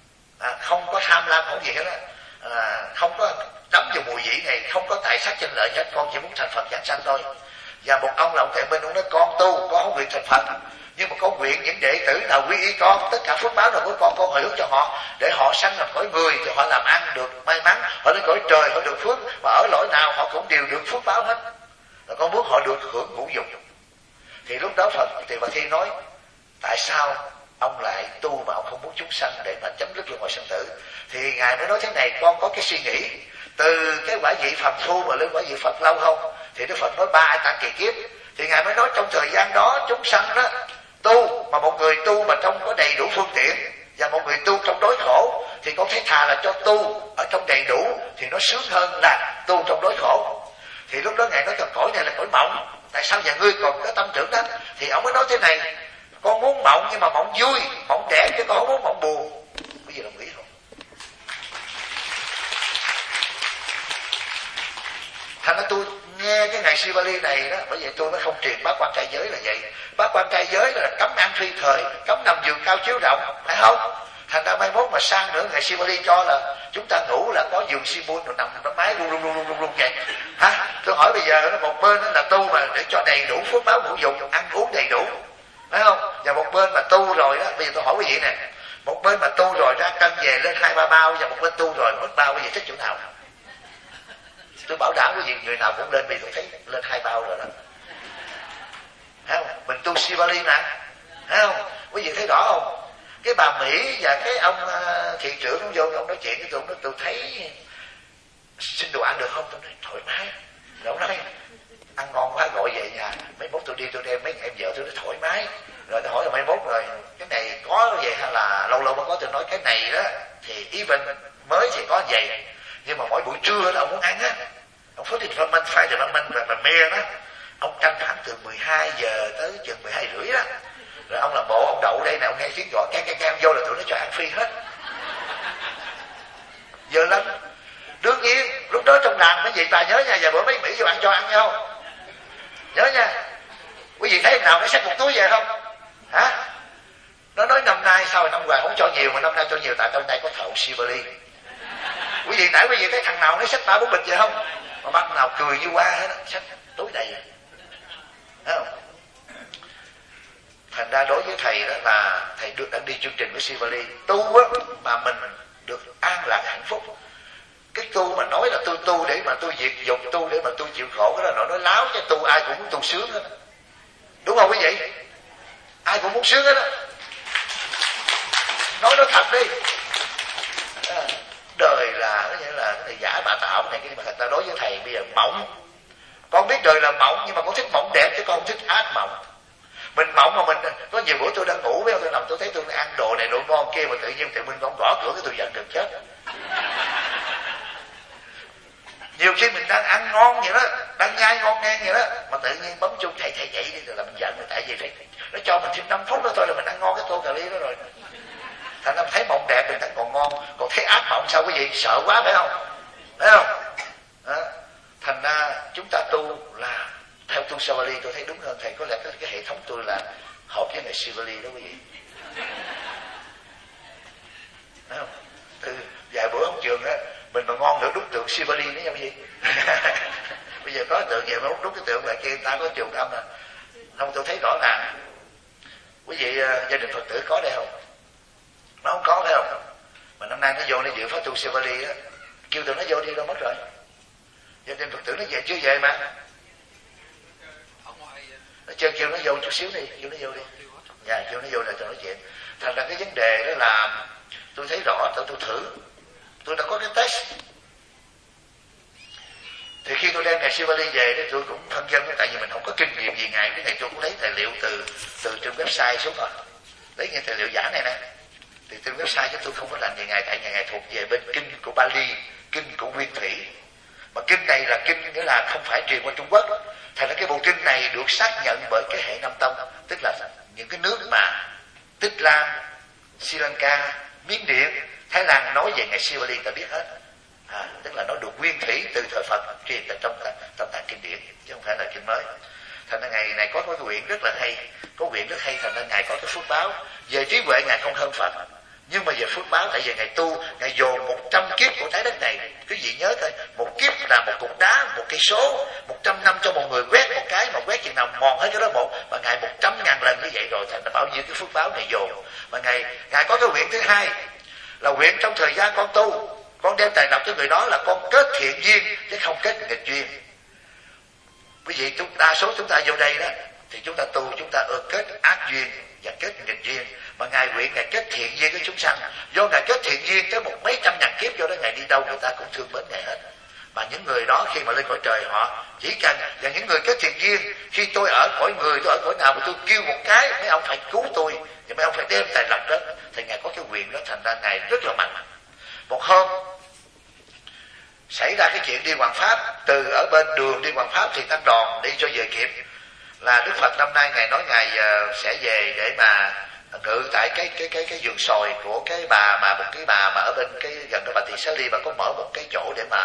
à, không có tham lam không gì hết á, à, không có đắm vào mùi vị này, không có tài sắc danh lợi hết, con chỉ muốn thành Phật giảng sanh thôi. Và một ông là ông Thầy Minh, ông nói con tu, con không nguyện thành Phật, nhưng mà con nguyện những đệ tử nào quy y con, tất cả phước báo nào của con con hồi hướng cho họ, để họ sanh làm cõi người thì họ làm ăn được may mắn, họ lên cõi trời họ được phước, và ở lỗi nào họ cũng đều được phước báo hết. Và con muốn họ được hưởng ngũ dục. Thì lúc đó Phật Tỳ Bà Thi nói: tại sao ông lại tu mà ông không muốn chúng sanh để mà chấm dứt luân hồi sinh tử? Thì ngài mới nói thế này: con có cái suy nghĩ từ cái quả vị phàm phu mà lên quả vị Phật lâu không? Thì Đức Phật nói ba tăng kỳ kiếp. Thì ngài mới nói trong thời gian đó chúng sanh đó tu, mà một người tu mà trong có đầy đủ phương tiện và một người tu trong đối khổ, thì con thấy thà là cho tu ở trong đầy đủ thì nó sướng hơn là tu trong đối khổ. Thì lúc đó ngài nói cho cõi này là cõi mộng, tại sao nhà ngươi còn có tâm trưởng đó? Thì ông mới nói thế này: con muốn mộng nhưng mà mộng vui, mộng đẹp, chứ con không muốn mộng buồn. Quý vị đồng ý không? thành ra tôi nghe cái ngày Sivali này đó, bởi vậy tôi mới không truyền bác quan trai giới là vậy. Bác quan trai giới là cấm ăn phi thời, cấm nằm giường cao chiếu rộng, phải không? Thành ra mai mốt mà sang nữa ngày Sivali cho là chúng ta ngủ là có giường Simun rồi nằm nó máy rung rung rung rung rung rung vậy. Hả? Tôi hỏi bây giờ nó một bên là tu mà để cho đầy đủ phước báo ngũ dục, ăn uống đầy đủ, phải không? Và một bên mà tu rồi đó, bây giờ tôi hỏi quý vị nè, một bên mà tu rồi ra cân về lên hai ba bao, và một bên tu rồi mất bao, bây giờ thích chỗ nào? Tôi bảo đảm quý vị người nào cũng lên, bây giờ tôi thấy lên hai bao rồi đó, thấy không? Mình tu Sivali mà, thấy không? Quý vị thấy rõ không? Cái bà Mỹ và cái ông uh, thị trưởng ông vô ông nói chuyện với tôi, ông nói tôi thấy xin đồ ăn được không? Tôi nói thoải mái. Rồi ông nói ăn ngon quá gọi về nhà, mấy mốt tôi đi tôi đem mấy em vợ tôi nói thoải mái. Rồi tôi hỏi là mấy mốt rồi cái này có về hay là lâu lâu mới có? Tôi nói cái này đó thì even mới thì có vậy, nhưng mà mỗi buổi trưa đó ông muốn ăn á, ông Phước Development, Fire Development và, và Mayor đó, ông canh khoảng từ mười hai giờ tới chừng mười hai rưỡi đó. Rồi ông làm bộ ông đậu đây nè, ông nghe tiếng gọi can can can vô là tụi nó cho ăn phi hết. Giờ lắm. Đương nhiên lúc đó trong đàn mấy vị bà nhớ nha, giờ bữa mấy Mỹ vô ăn cho ăn nha không? Nhớ nha. Quý vị thấy nào nó xách một túi về không? Hả? Nó nói năm nay sao năm qua không cho nhiều, mà năm nay cho nhiều tại trong đây có thợ Sivali. Quý vị nãy quý vị thấy thằng nào nó xách ba bốn bịch vậy không? Mà bắt nào cười như qua hết á, xách túi đầy vậy. Thấy không? Thành ra đối với thầy đó là thầy được đang đi chương trình với Sivali tu á, mà mình được an lạc hạnh phúc. Cái tu mà nói là tôi tu để mà tôi diệt dục, tu để mà tôi chịu khổ, cái đó nó nói láo, chứ tu ai cũng muốn tu sướng hết, đúng không quý vị? Ai cũng muốn sướng hết á, nói nó thật đi. À, đời là cái là cái này giả bà tạo này, cái mà người ta đối với thầy bây giờ mộng. Con biết đời là mộng, nhưng mà con thích mộng đẹp chứ con không thích ác mộng. Mình mộng mà mình có nhiều bữa tôi đang ngủ với ông, tôi nằm tôi thấy tôi ăn đồ này đồ ngon kia, mà tự nhiên tự mình con gõ cửa cái tôi giận được chết. Nhiều khi mình đang ăn ngon vậy đó, đang nhai ngon ngang vậy đó, mà tự nhiên bấm chuông thầy thầy dậy đi rồi là mình giận. Tại vì phải nó cho mình thêm năm phút nữa thôi là mình ăn ngon cái tô cà ri đó rồi. Thành ra thấy mộng đẹp mình thấy còn ngon, còn thấy ác mộng sao quý vị? Sợ quá phải không? Phải không? Đó. Thành ra chúng ta tu là theo tu Sivali, tôi thấy đúng hơn thầy. Có lẽ cái, cái hệ thống tôi là hợp với ngày Sivali đó quý vị. Thấy không? Từ vài bữa ông trường á, mình mà ngon nữa đúc tượng Sivali nữa nha quý vị. Bây giờ có tượng gì mà đúc cái tượng này kia, người ta có trường âm nè. Không, tôi thấy rõ ràng. Quý vị gia đình Phật tử có đây không? Nó không có phải không? Mà năm nay nó vô nó dự pháp tu Sivali á, kêu tụi nó vô đi đâu mất rồi. Gia đình Phật tử nó về chưa về mà. Nó chơi kêu nó vô chút xíu đi, kêu nó vô đi. Dạ, kêu nó vô để tôi nói chuyện. Thành ra cái vấn đề đó là tôi thấy rõ, tôi, tôi thử. Tôi đã có cái test. Thì khi tôi đem ngày Sivali về thì tôi cũng phân dân, tại vì mình không có kinh nghiệm gì ngày. Cái này tôi cũng lấy tài liệu từ từ trên website xuống rồi. Lấy những tài liệu giả này nè. Thì trên website chứ tôi không có làm về ngày, tại ngày ngày thuộc về bên kinh của Bali, kinh của Nguyên Thủy. Mà kinh này là kinh nghĩa là không phải truyền qua Trung Quốc. Thành ra cái bộ kinh này được xác nhận bởi cái hệ Nam Tông, tức là những cái nước mà Tích Lan, Sri Lanka, Miến Điện, Thái Lan nói về ngày Sivali ta biết hết. À, tức là nó được nguyên thủy từ thời Phật truyền tại trong trong tạng kinh điển, chứ không phải là kinh mới. Thành ra ngày này có cái quyển rất là hay, có quyển rất hay. Thành ra ngài có cái phước báo về trí huệ, ngài không hơn Phật, nhưng mà về phước báo, tại vì ngài tu, ngài dồn một trăm kiếp của trái đất này. Quý vị nhớ coi, một kiếp là một cục đá, một cây số, một trăm năm cho một người quét một cái, mà quét chừng nào mòn hết cái đó một, mà ngài một trăm ngàn lần như vậy rồi. Thành ra bao nhiêu cái phước báo này dồn. Mà ngài ngài có cái quyển thứ hai là quyển trong thời gian con tu, con đem tài lộc cho người đó là con kết thiện duyên chứ không kết nghịch duyên. Quý vị, chúng đa số chúng ta vô đây đó thì chúng ta tu, chúng ta ưa kết ác duyên và kết nghịch duyên. Mà ngài nguyện ngài kết thiện duyên với chúng sanh, do ngài kết thiện duyên tới một mấy trăm ngàn kiếp, do đó ngài đi đâu người ta cũng thương mến ngài hết. Mà những người đó khi mà lên cõi trời họ chỉ cần, và những người kết thiện duyên, khi tôi ở cõi người, tôi ở cõi nào mà tôi kêu một cái, mấy ông phải cứu tôi, thì mấy ông phải đem tài lộc đó, thì ngài có cái quyền đó. Thành ra ngài rất là mạnh. Một hôm xảy ra cái chuyện đi Hoàng Pháp, từ ở bên đường đi Hoàng Pháp thì tăng đòn đi cho về kịp, là Đức Phật năm nay ngài nói ngài sẽ về để mà ngự tại cái cái cái cái vườn sồi của cái bà mà một cái bà mà ở bên cái gần cái bà Tỳ Xá Ly, bà có mở một cái chỗ để mà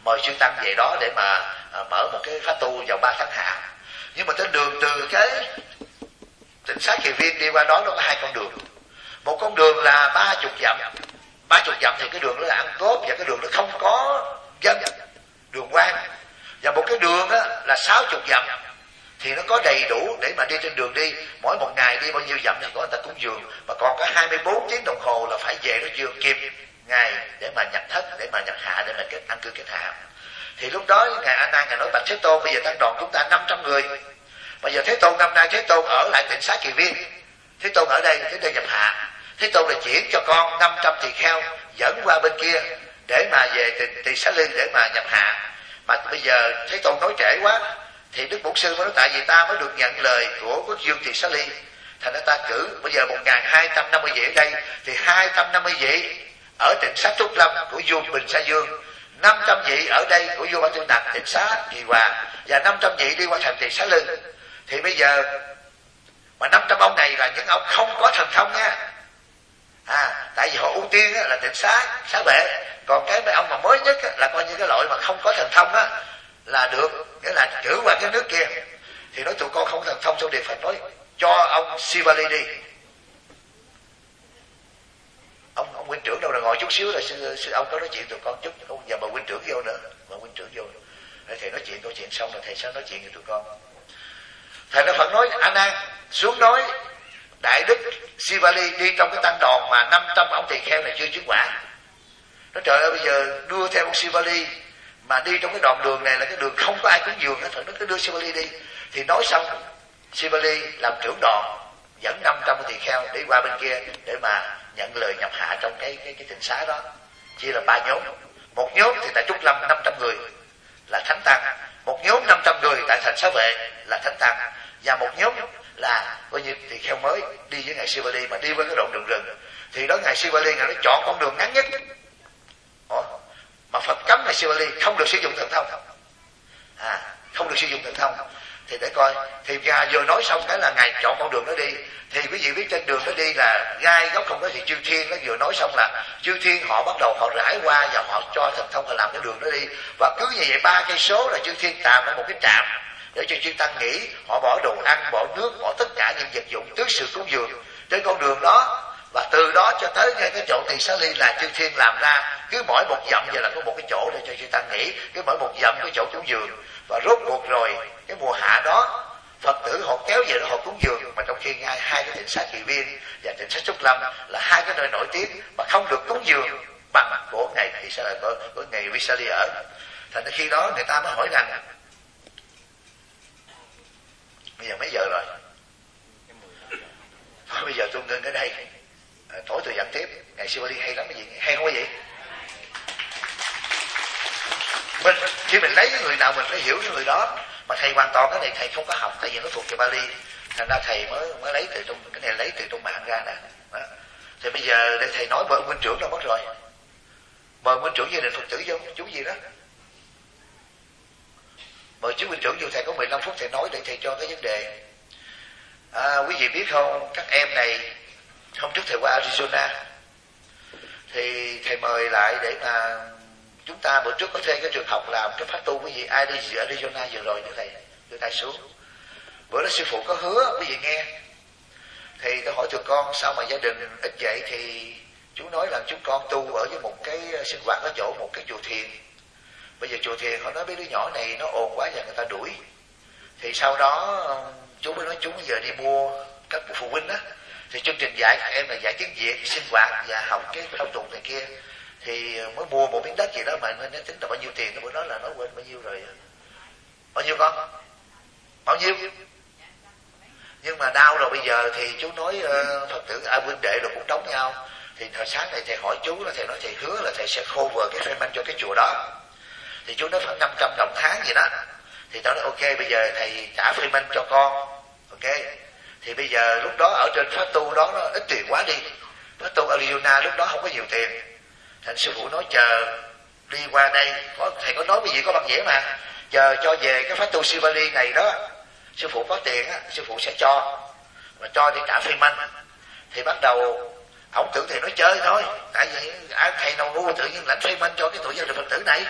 mời sư tăng về đó để mà à, mở một cái khóa tu vào ba tháng hạ. Nhưng mà trên đường từ cái Tịnh Xá Kỳ Viên đi qua đó nó có hai con đường. Một con đường là ba chục dặm, ba chục dặm thì cái đường nó là ăn cốp và cái đường nó không có dân, đường quang. Và một cái đường á, là sáu chục dặm thì nó có đầy đủ để mà đi trên đường đi. Mỗi một ngày đi bao nhiêu dặm thì có người ta cúng dường, mà còn có hai mươi bốn tiếng đồng hồ là phải về nó chưa kịp ngày để mà nhập thất, để mà nhập hạ, để mà kết ăn cư kết hạ. Thì lúc đó ngài A Nan ngài nói: bạch Thế Tôn, bây giờ tăng đoàn chúng ta năm trăm người, bây giờ Thế Tôn năm nay Thế Tôn ở lại Tịnh Xá Kỳ Viên, Thế Tôn ở đây, Thế Tôn nhập hạ, Thế Tôn là chuyển cho con năm trăm tỳ kheo dẫn qua bên kia để mà về Tỳ, tỳ Xá Ly để mà nhập hạ. Mà bây giờ Thế Tôn nói trễ quá thì Đức Bổn Sư mới nói: tại vì ta mới được nhận lời của quốc vương Tỳ Xá Ly, thành ra ta cử bây giờ một nghìn hai trăm năm mươi vị ở đây, thì hai trăm năm mươi vị ở Tịnh Xá Trúc Lâm của vua Bình Sa Dương, năm trăm vị ở đây của vua Ba Tư Nặc Tịnh Xá Kỳ Hòa, và năm trăm vị đi qua thành Tỳ Xá Ly. Thì bây giờ mà năm trăm ông này là những ông không có thần thông nha, à, tại vì họ ưu tiên là Tịnh Xá, Xá Vệ. Còn cái mấy ông mà mới nhất là coi như cái loại mà không có thần thông á là được, nghĩa là cử qua cái nước kia. Thì nói tụi con không thần thông, sau Điện Phật nói cho ông Sivali đi. Ông ông huynh trưởng đâu là ngồi chút xíu là sư, sư ông có nói chuyện tụi con chút, không giờ bà huynh trưởng vô nữa, bà huynh trưởng vô nữa. Để thầy nói chuyện câu chuyện xong rồi thầy sẽ nói chuyện với tụi con. Thầy Đức Phật nói: A Nan xuống nói Đại Đức Sivali đi trong cái tăng đoàn mà năm trăm ông tỳ kheo này chưa chứng quả. Nói trời ơi, bây giờ đưa theo ông Sivali mà đi trong cái đoạn đường này là cái đường không có ai cúng dường hết, nó cứ đưa Sivali đi. Thì nói xong Sivali làm trưởng đoàn dẫn năm trăm tỳ kheo để qua bên kia để mà nhận lời nhập hạ trong cái cái cái Tịnh Xá đó. Chia là ba nhóm. Một nhóm thì tại Trúc Lâm năm trăm người là thánh tăng, một nhóm năm trăm người tại thành Xá Vệ là thánh tăng, và một nhóm là coi như tỳ kheo mới đi với ngài Sivali mà đi với cái đoạn đường rừng. Thì đó ngài Sivali ngài nói chọn con đường ngắn nhất. Ủa? Mà Phật cấm ngài Sivali không được sử dụng thần thông, à, không được sử dụng thần thông. Thì để coi, thì gà vừa nói xong cái là ngài chọn con đường đó đi. Thì quý vị biết trên đường đó đi là gai góc không đó, thì chư thiên nó vừa nói xong là chư thiên họ bắt đầu họ rải qua và họ cho thần thông họ làm cái đường đó đi. Và cứ như vậy ba cây số là chư thiên tạo ra một cái trạm để cho chư tăng nghỉ, họ bỏ đồ ăn, bỏ nước, bỏ tất cả những vật dụng trước sự cúng dường trên con đường đó. Và từ đó cho tới ngay cái chỗ Tỳ Xá Ly là chư thiên làm ra, cứ mỗi một dặm vậy là có một cái chỗ để cho chư tăng nghỉ, cứ mỗi một dặm cái chỗ cúng dường. Và rốt cuộc rồi cái mùa hạ đó Phật tử họ kéo về đó họ cúng dường, mà trong khi ngay hai cái Tịnh Xá Kỳ Viên và Tịnh Xá Trúc Lâm là hai cái nơi nổi tiếng mà không được cúng dường bằng của ngày thì sẽ là của, của ngày Visali ở. Thành ra khi đó người ta mới hỏi rằng bây giờ mấy giờ rồi? Thôi bây giờ tôi ngưng ở đây, à, tối tôi dẫn tiếp. Ngày Sivali hay lắm cái gì, hay không cái gì? Mình khi mình lấy cái người nào mình phải hiểu cái người đó. Mà thầy hoàn toàn cái này thầy không có học, tại vì nó thuộc về Bali, thành ra thầy mới mới lấy từ trong cái này, lấy từ trong mạng ra nè. Đó. Thì bây giờ để thầy nói mời huynh trưởng đâu mất rồi, mời huynh trưởng gia đình Phật tử vô, chú gì đó, mời chú huynh trưởng vô. Thầy có mười lăm phút thầy nói để thầy cho cái vấn đề. À, quý vị biết không, các em này hôm trước thầy qua Arizona thì thầy mời lại để mà chúng ta bữa trước có thuê cái trường học làm cái pháp tu. Quý vị ai đi giữa Arizona vừa rồi nữa thầy đưa tay xuống. Bữa đó sư phụ có hứa quý vị nghe. Thì tôi hỏi tụi con sao mà gia đình ít vậy, thì chú nói là chúng con tu ở với một cái sinh hoạt ở chỗ một cái chùa thiền. Bây giờ chùa thiền họ nói mấy đứa nhỏ này nó ồn quá và người ta đuổi. Thì sau đó chú mới nói chú bây giờ đi mua các phụ huynh á, thì chương trình dạy các em là dạy tiếng Việt, sinh hoạt và học cái phong tục này kia. Thì mới mua một miếng đất gì đó mà nên nó tính là bao nhiêu tiền, nó bữa đó là nó quên bao nhiêu rồi. Bao nhiêu con? Bao nhiêu? Nhưng mà đau rồi bây giờ thì chú nói uh, Phật tử ai huynh đệ rồi cũng đóng nhau. Thì hồi sáng này thầy hỏi chú là thầy nói thầy hứa là thầy sẽ cover cái payment cho cái chùa đó. Thì chú nói khoảng năm trăm đồng tháng gì đó. Thì tao nói ok, bây giờ thầy trả payment cho con. Ok. Thì bây giờ lúc đó ở trên pháp tu đó nó ít tiền quá đi. Pháp tu Arizona lúc đó không có nhiều tiền. Thành sư phụ nói chờ đi qua đây, có, thầy có nói cái gì có bằng vẽ mà, chờ cho về cái pháp tu Sivali này đó, sư phụ có tiền á, sư phụ sẽ cho, mà cho thì trả payment. Thì bắt đầu ổng tưởng thầy nói chơi thôi, tại vì thầy nào ngu tự nhiên lãnh payment cho cái tuổi gia đình Phật tử này.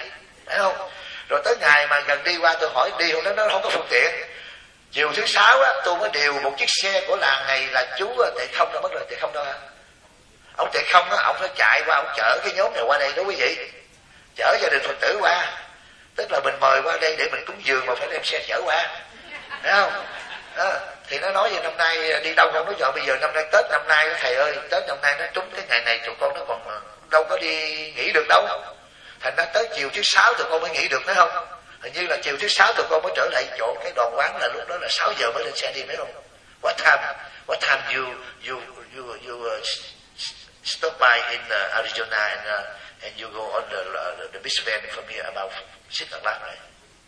phải không? Rồi tới ngày mà gần đi qua tôi hỏi đi không, nó nó không có phương tiện. Chiều thứ sáu á tôi mới điều một chiếc xe của làng này là chú Tệ Không đâu mất rồi, Tệ Không đâu hả? Ông Tệ Không á, ông phải chạy qua, ông chở cái nhóm này qua đây đó quý vị, chở gia đình Phật tử qua, tức là mình mời qua đây để mình cúng dường mà phải đem xe chở qua, thấy không? Đó. Thì nó nói về năm nay đi đâu không, nói giờ bây giờ năm nay Tết năm nay đó thầy ơi, Tết năm nay nó trúng cái ngày này tụi con nó còn đâu có đi nghỉ được đâu, thành ra tới chiều thứ sáu tụi con mới nghỉ được, phải không? Hình như là chiều thứ sáu tụi con mới trở lại chỗ cái đoàn quán, là lúc đó là sáu giờ mới lên xe đi, phải không? What time? What time you you you you uh, stop by in uh, Arizona and uh, and you go on the uh, the bus van from here about six o'clock, right?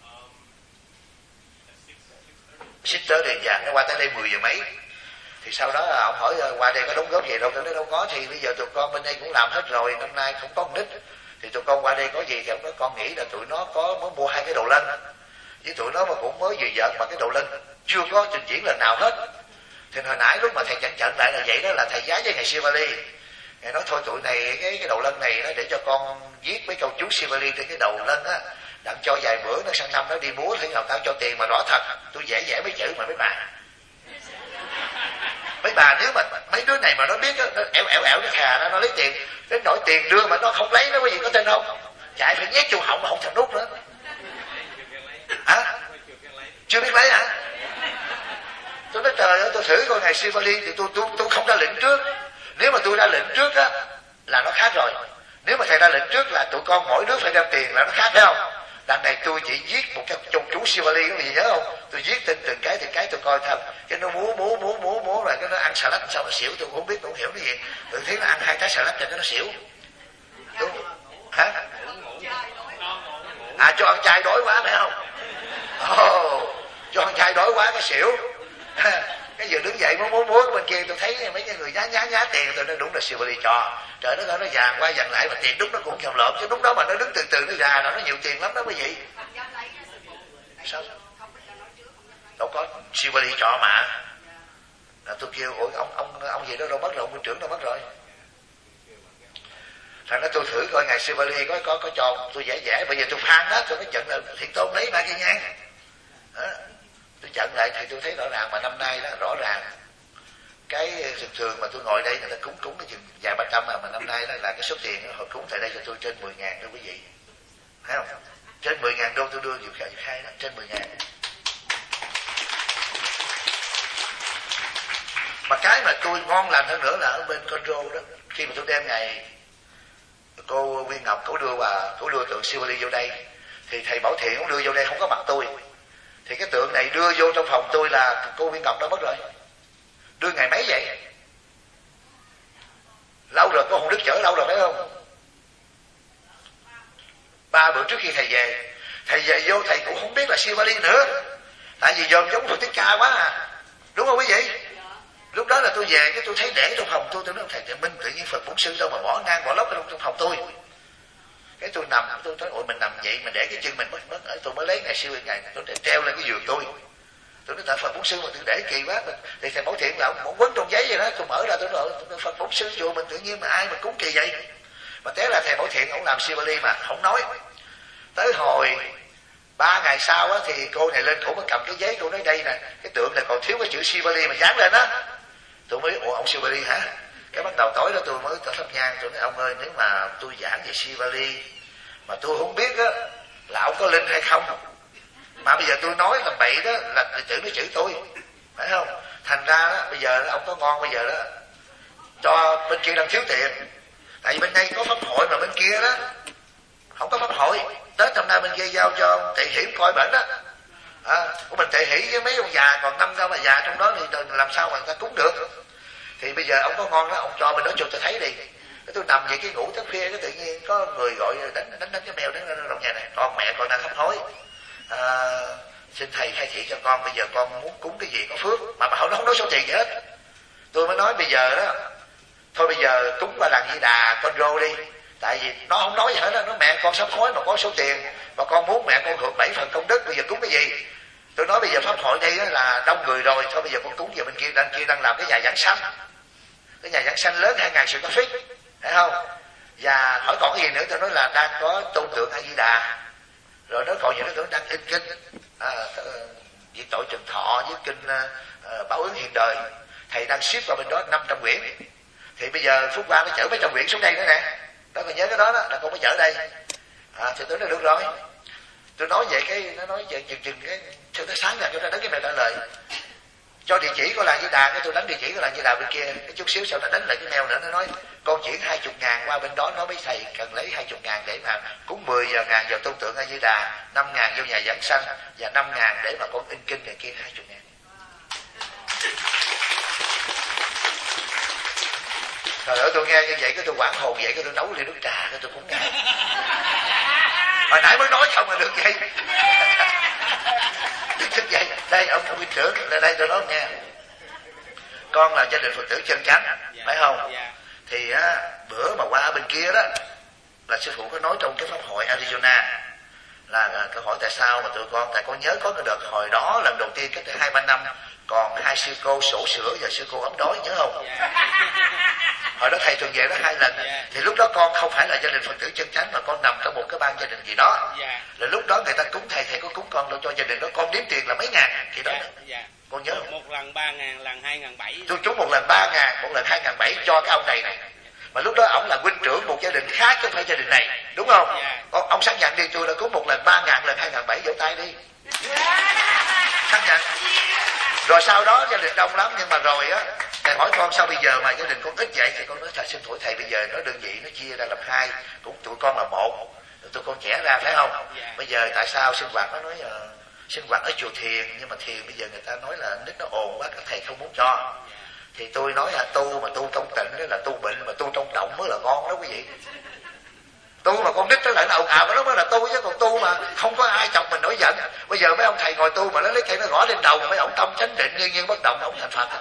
Six thirty, dạ, nó qua tới đây mười giờ mấy. Thì sau đó ông hỏi qua đây có đóng góp gì đâu, tôi nói đâu có, thì bây giờ tụi con bên đây cũng làm hết rồi, năm nay không có nít, thì tụi con qua đây có gì thì ông nói con nghĩ là tụi nó có mới mua hai cái đầu lân, với tụi nó mà cũng mới vừa vợ mà cái đầu lân chưa có trình diễn lần nào hết. Thì hồi nãy lúc mà thầy chặn chặn lại là vậy đó, là thầy giá với ngày Sivali, thầy nói thôi tụi này cái cái đầu lân này nó để cho con viết mấy câu chú Sivali trên cái đầu lân á, đặng cho vài bữa nó sang năm nó đi múa thấy nào tao cho tiền mà rõ thật, tôi vẽ vẽ mấy chữ mà mấy bà mấy bà nếu mà mấy đứa này mà nó biết đó, nó ẻo ẻo ẻo cái khà nó, nó lấy tiền đến nỗi tiền đưa mà nó không lấy, nó có gì có tin không? Chạy phải nhét vô họng mà không thèm nút nữa. Hả? Chưa biết lấy hả? Tôi nói trời ơi, tôi thử coi ngày Sivali thì tôi tôi tôi không ra lệnh trước. Nếu mà tôi ra lệnh trước á là nó khác rồi. Nếu mà thầy ra lệnh trước là tụi con mỗi đứa phải đem tiền là nó khác, phải không? Lần này tôi chỉ viết một cái trong chú Sivali, có gì nhớ không? Tôi viết tên từng cái từng cái tôi coi thầm, cái nó múa múa múa múa múa rồi cái nó ăn xà lách sao nó xỉu, tôi cũng không biết, tôi không hiểu cái gì. Tôi thấy nó ăn hai trái xà lách rồi cái nó xỉu. Tôi... hả? À cho ăn chay đói quá phải không? Oh, cho ăn chay đói quá cái xỉu. Cái vừa đứng dậy múa múa múa bên kia tôi thấy mấy cái người nhá nhá nhá tiền, tôi nói đúng là Sivali trò. Trời đất ơi, nó vàng qua vàng lại mà tiền đúc nó cũng chồng lộn, chứ lúc đó mà nó đứng từ từ nó già là nó nhiều tiền lắm đó quý vị. Sao? Đâu có, Sivali trọ mà. Là tôi kêu ủa ông ông ông gì đó đâu mất rồi, ông quân trưởng đâu mất rồi. Thành ra tôi thử coi ngày Sivali có có có cho tôi vẽ vẽ, bây giờ tôi phan hết, tôi nói trận là Thiện Tôn lấy ba cái nhang. Đó. Tôi chặn lại thì tôi thấy rõ ràng, mà năm nay đó rõ ràng cái thường thường mà tôi ngồi đây người ta cúng cúng cái chừng vài ba trăm mà, mà năm nay đó là cái số tiền họ cúng tại đây cho tôi trên mười ngàn đó quý vị, thấy không? Trên mười ngàn đô tôi đưa nhiều khai, khai đó, trên mười ngàn. Mà cái mà tôi ngon lành hơn nữa là ở bên Conro đó, khi mà tôi đem ngày cô Nguyên Ngọc cổ đưa và cổ đưa tượng Sivali vô đây, thì thầy Bảo Thiện cũng đưa vô đây không có mặt tôi, thì cái tượng này đưa vô trong phòng tôi là cô Nguyên Ngọc đã mất rồi. Đưa ngày mấy vậy? Lâu rồi, cô Hồng Đức chở lâu rồi phải không? Ba bữa trước khi thầy về, thầy về vô thầy cũng không biết là Sivali nữa, tại vì dòm giống Phật Thích Ca quá à, đúng không quý vị? Lúc đó là tôi về cái tôi thấy để trong phòng tôi, tôi nói thầy Minh tự nhiên Phật Bổn Sư đâu mà bỏ ngang bỏ lóc trong, trong phòng tôi. Cái tôi nằm, tôi nói ôi mình nằm vậy mình để cái chân mình mất mất ở, tôi mới lấy ngày siêu ngày tôi để treo lên cái giường tôi. Tôi nói tại Phật Bổn Sư mà tôi để kỳ quá, mình, thì thầy Bảo Thiện là ông quấn trong giấy vậy đó, tôi mở ra tôi nói Phật Bổn Sư chùa mình tự nhiên mà ai mà cúng kỳ vậy. Mà thế là thầy Bảo Thiện ông làm Sivali mà không nói. Tới hồi ba ngày sau á thì cô này lên cổ mới cầm cái giấy, cô nói đây nè, cái tượng này còn thiếu cái chữ Sivali mà dán lên á. Tôi mới ủa ông Sivali hả? Cái bắt đầu tối đó tôi mới thắp nhang, tôi nói ông ơi nếu mà tôi giảng về Sivali mà tôi không biết á là ông có linh hay không, mà bây giờ tôi nói là bậy đó là chữ nó chữ tôi, phải không? Thành ra đó bây giờ đó, ông có ngon bây giờ đó cho bên kia đang thiếu tiền, tại vì bên đây có pháp hội mà bên kia đó không có pháp hội. Tết năm nay bên kia giao cho ông Tệ Hiểm coi bệnh đó, à, của mình Tệ Hỷ với mấy ông già còn năm sao mà già trong đó thì làm sao mà người ta cúng được. Thì bây giờ ông có ngon đó, ông cho mình nói cho tôi thấy đi. Tôi nằm vậy cái ngủ tới khuya cái tự nhiên có người gọi đánh đánh đánh cái mèo đến trong nhà này, con mẹ con đang khóc hối, à, xin thầy khai thị cho con bây giờ con muốn cúng cái gì có phước, mà mà không nói, không nói số tiền gì hết. Tôi mới nói bây giờ đó thôi bây giờ cúng qua làng Di Đà con rô đi, tại vì nó không nói gì hết đó, nó mẹ con sắp hối mà có số tiền mà con muốn mẹ con hưởng bảy phần công đức, bây giờ cúng cái gì. Tôi nói bây giờ pháp hội đây là đông người rồi, thôi bây giờ con cúng về bên kia, đang kia đang làm cái nhà giảng sanh, cái nhà giảng sanh lớn hai ngàn sự có phích, thấy không? Và hỏi còn cái gì nữa, tôi nói là đang có tôn tượng A Di Đà, Rồi nó còn những nó đang in kinh à, Diện tội Trần Thọ với kinh uh, Báo ứng hiện đời, thầy đang ship vào bên đó năm trăm quyển. Thì bây giờ Phúc Quang nó chở mấy trăm quyển xuống đây nữa nè, đó còn nhớ cái đó đó là con mới chở đây à, thì tôi nói được rồi. Tôi nói vậy cái nó nói vậy chừng chừng cái cho tới sáng ra tôi đã đánh cái này trả lời cho địa chỉ của làng Di Đà, cái tôi đánh địa chỉ của làng Di Đà bên kia, cái chút xíu sau nó đánh lại cái mail nữa, nó nói con chuyển hai chục ngàn qua bên đó, nói với thầy cần lấy hai chục ngàn để mà cúng mười giờ ngàn vào tôn tượng A Di Đà, năm ngàn vô nhà giảng sanh và năm ngàn để mà con in kinh này kia, hai chục ngàn. Trời ơi, tôi nghe như vậy cái tôi hoảng hồn vậy, cái tôi nấu ly nước trà cái tôi cũng ngại. Hồi nãy mới nói xong là được vậy. Đứng thức dậy, đây ông ông viên trưởng, lại đây tôi nói nghe. Con là gia đình Phật tử chân chánh, phải không? Thì á, bữa mà qua bên kia đó là sư phụ có nói trong cái pháp hội Arizona là, là câu hỏi tại sao mà tụi con, tại con nhớ có cái đợt hồi đó lần đầu tiên cách đây hai ba năm còn hai sư cô sổ sữa và sư cô ấm đói, nhớ không? Hồi đó thầy thường về đó hai lần. Thì lúc đó con không phải là gia đình Phật tử chân chánh mà con nằm trong một cái ban gia đình gì đó. Là lúc đó người ta cúng thầy, thầy có cúng con đâu cho gia đình đó, con đếm tiền là mấy ngàn thì đó. Con nhớ không? Một lần ba ngàn, lần hai ngàn bảy. Tôi trúng một lần ba ngàn, một lần hai ngàn bảy cho cái ông này này. Mà lúc đó ổng là huynh trưởng một gia đình khác chứ không phải gia đình này, đúng không? Ông, ông xác nhận đi, tôi đã cúng một lần ba ngàn, lần hai ngàn bảy, vỗ tay đi. Xác nhận. Rồi sau đó gia đình đông lắm, nhưng mà rồi á thầy hỏi con sao bây giờ mà gia đình con ít vậy, thì con nói thầy xin lỗi thầy, bây giờ nó đơn vị nó chia ra làm hai, cũng tụi con là một, tụi con trẻ ra phải không? Bây giờ tại sao sinh hoạt nó nói uh, sinh hoạt ở chùa thiền, nhưng mà thiền bây giờ người ta nói là nít nó ồn quá, các thầy không muốn cho. Thì tôi nói là tu mà tu trong tịnh đó là tu bệnh, mà tu trong động mới là ngon đó quý vị. Tu mà con nít nó lại là ồn ào, nó mới là tu, chứ còn tu mà không có ai chọc mình nổi giận. Bây giờ mấy ông thầy ngồi tu mà nó lấy cây nó gõ lên đầu, mấy ông tâm chánh định nhiên nhiên bất động, ông thành Phật.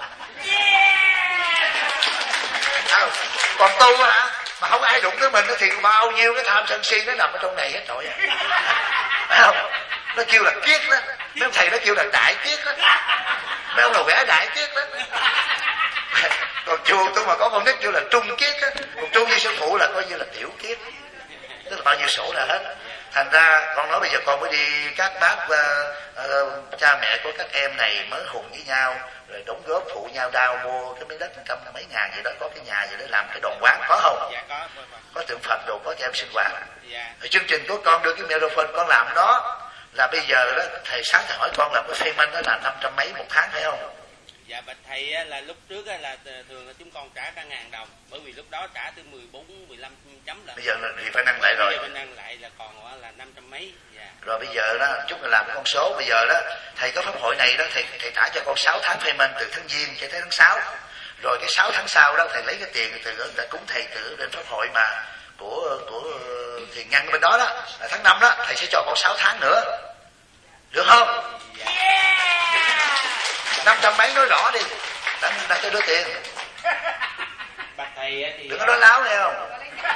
À, còn tu hả mà không ai đụng tới mình thì bao nhiêu cái tham sân si nó nằm ở trong này hết rồi. Phải không? Nó kêu là kiết đó, mấy ông thầy nó kêu là đại kiết đó, mấy ông nào vẽ đại kiết đó. Còn chùa tôi mà có con nít kêu là trung kiết đó, còn trung với sư phụ là coi như là tiểu kiết, tức là bao nhiêu sổ là hết. Thành ra con nói bây giờ con mới đi các bác uh, uh, cha mẹ của các em này mới hùng với nhau, rồi đóng góp phụ nhau đào mua cái miếng đất trăm mấy ngàn gì đó, có cái nhà gì đó làm cái đoàn quán, có không? Dạ, có, có tượng Phật đồ, có cho em sinh hoạt. Dạ. Chương trình của con đưa cái microphone con làm đó là bây giờ đó thầy sáng thầy hỏi con làm cái phê minh đó là năm trăm mấy một tháng phải không? Dạ bạch thầy là lúc trước là thường là chúng con trả cả ngàn đồng, bởi vì lúc đó trả từ mười bốn mười lăm chấm là. Bây giờ là thì phải nâng lại rồi. Bây giờ phải nâng lại là còn là năm trăm mấy. Dạ. Rồi bây giờ đó chúng ta làm cái con số, bây giờ đó thầy có pháp hội này đó thầy thầy trả cho con sáu tháng payment từ tháng Giêng cho tới tháng sáu. Rồi cái sáu tháng sau đó thầy lấy cái tiền từ để cúng thầy từ bên pháp hội mà của của thiền nhân bên đó đó là tháng năm đó, thầy sẽ cho con sáu tháng nữa. Được không? Năm trăm mấy nói rõ đi, đang đang cho đưa tiền. Bạch thầy thì đừng có nói láo nghe không?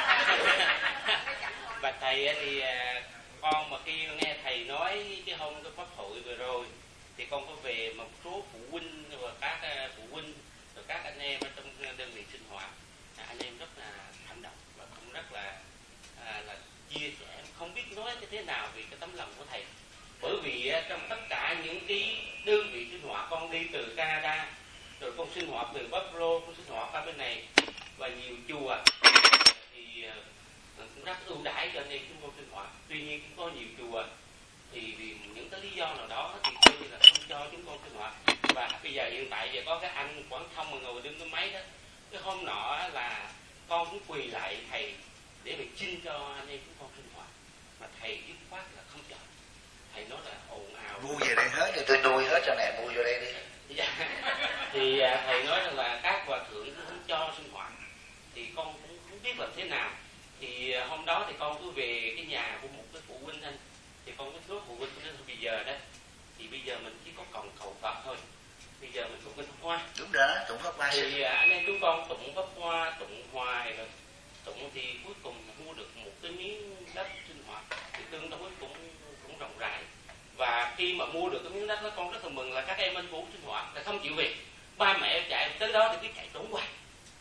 Bạch thầy thì con mà khi nghe thầy nói cái hôm cái pháp hội vừa rồi thì con có về một số phụ huynh và các phụ huynh và các anh em ở trong đơn vị sinh hoạt, anh em rất là cảm động và cũng rất là à, là chia sẻ, không biết nói như thế nào vì cái tấm lòng của thầy. Bởi vì trong tất cả những cái đơn vị sinh hoạt, con đi từ Canada, rồi con sinh hoạt từ Buffalo, con sinh hoạt ở bên này và nhiều chùa thì cũng rất ưu đãi cho anh em chúng con sinh hoạt. Tuy nhiên cũng có nhiều chùa thì vì những cái lý do nào đó thì coi như là không cho chúng con sinh hoạt. Và bây giờ hiện tại giờ có cái anh Quảng Thông mà ngồi đứng cái máy đó, cái hôm nọ là con cũng quỳ lại thầy để mà xin cho anh em chúng con sinh hoạt, mà thầy dứt khoát là không cho. Thầy nói là ồn ào, mua về đây hết thì tôi nuôi hết cho này, mua vô đây đi. Dạ. Thì à, thầy nói rằng là các hòa thượng cũng không cho sinh hoạt, thì con cũng không biết làm thế nào. Thì à, hôm đó thì con cứ về cái nhà của một cái phụ huynh anh, thì con có nói phụ huynh của nó bây giờ đó thì bây giờ mình chỉ có còn cầu Phật thôi, bây giờ mình tụng kinh Pháp Hoa. Đúng đó, tụng Pháp Hoa. Thì à, anh em chúng con tụng Pháp Hoa, tụng hoài rồi tụng thì cuối cùng mua được một cái miếng đất sinh hoạt thì tương đối cũng cũng rộng rãi. Và khi mà mua được cái miếng đất đó, con rất là mừng là các em anh vũ sinh hoạt là không chịu về, ba mẹ chạy tới đó thì cứ chạy trốn hoài.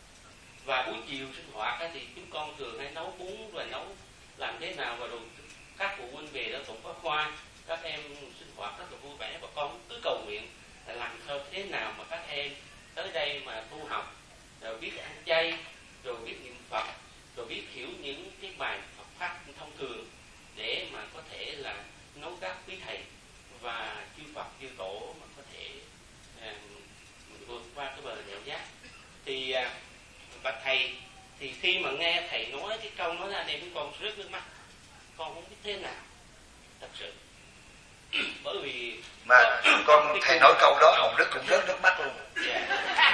Và buổi chiều sinh hoạt thì chúng con thường hay nấu bún và nấu làm thế nào và rồi các phụ huynh về đó cũng có khoa, các em sinh hoạt rất là vui vẻ, và con cứ cầu nguyện là làm sao thế nào mà các em tới đây mà tu học, rồi biết ăn chay, rồi biết niệm Phật, rồi biết hiểu những cái bài Phật pháp thông thường để mà có thể là nối các quý thầy và chư Phật chư tổ mà có thể à, vượt qua cái bờ đèo giác. Thì à, bạch thầy, thì khi mà nghe thầy nói cái câu nói ra đây, chúng con rớt nước mắt, con không biết thế nào thật sự. Bởi vì mà con thầy nói câu đó Hồng Đức cũng rớt nước mắt luôn. Yeah.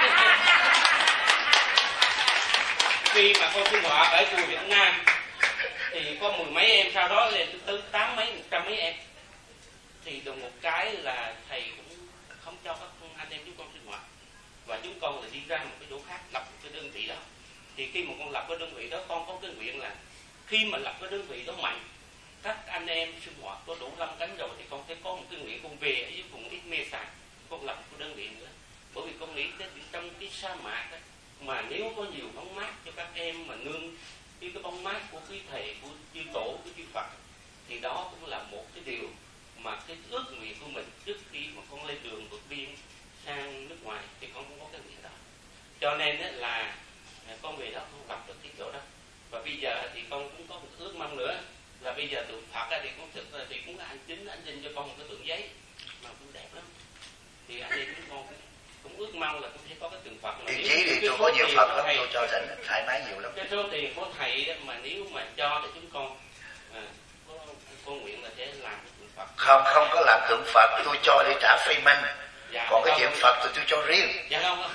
Khi mà con sinh hoạt ở chùa Việt Nam thì có mười mấy em, sau đó lên tới tám mấy, một trăm mấy em, thì đùng một cái là thầy cũng không cho các anh em chúng con sinh hoạt, và chúng con là đi ra một cái chỗ khác lập một cái đơn vị đó. Thì khi mà con lập cái đơn vị đó, con có cái nguyện là khi mà lập cái đơn vị đó mạnh, các anh em sinh hoạt có đủ năm cánh rồi, thì con sẽ có một cái nguyện con về ở dưới vùng ít mê sài, con lập một cái đơn vị nữa. Bởi vì con nghĩ đến trong cái sa mạc đó, mà nếu có nhiều bóng mát cho các em mà nương cái cái bóng mát của quý thầy, của chư tổ, của chư Phật, thì đó cũng là một cái điều mà cái ước nguyện của mình trước khi mà con lên đường vượt biên sang nước ngoài, thì con cũng có cái nguyện đó. Cho nên là con về đó con gặp được cái chỗ đó. Và bây giờ thì con cũng có một ước mong nữa là bây giờ tượng Phật thì cũng thực thì cũng anh chính anh in cho con một cái tượng giấy mà cũng đẹp lắm. Thì anh em chúng con cũng, cũng ước mong là cũng sẽ có cái tượng Phật. Tiêu chí thì tôi có nhiều Phật lắm, tôi cho thỉnh thoải mái nhiều lắm. Cái số tiền của thầy đó mà nếu mà cho để chúng con à, có, có nguyện là sẽ làm cái tượng Phật. Không, không có làm tượng Phật, tôi cho để trả phê minh. Dạ, còn cái chuyện Phật thì tôi cho riêng. Dạ không.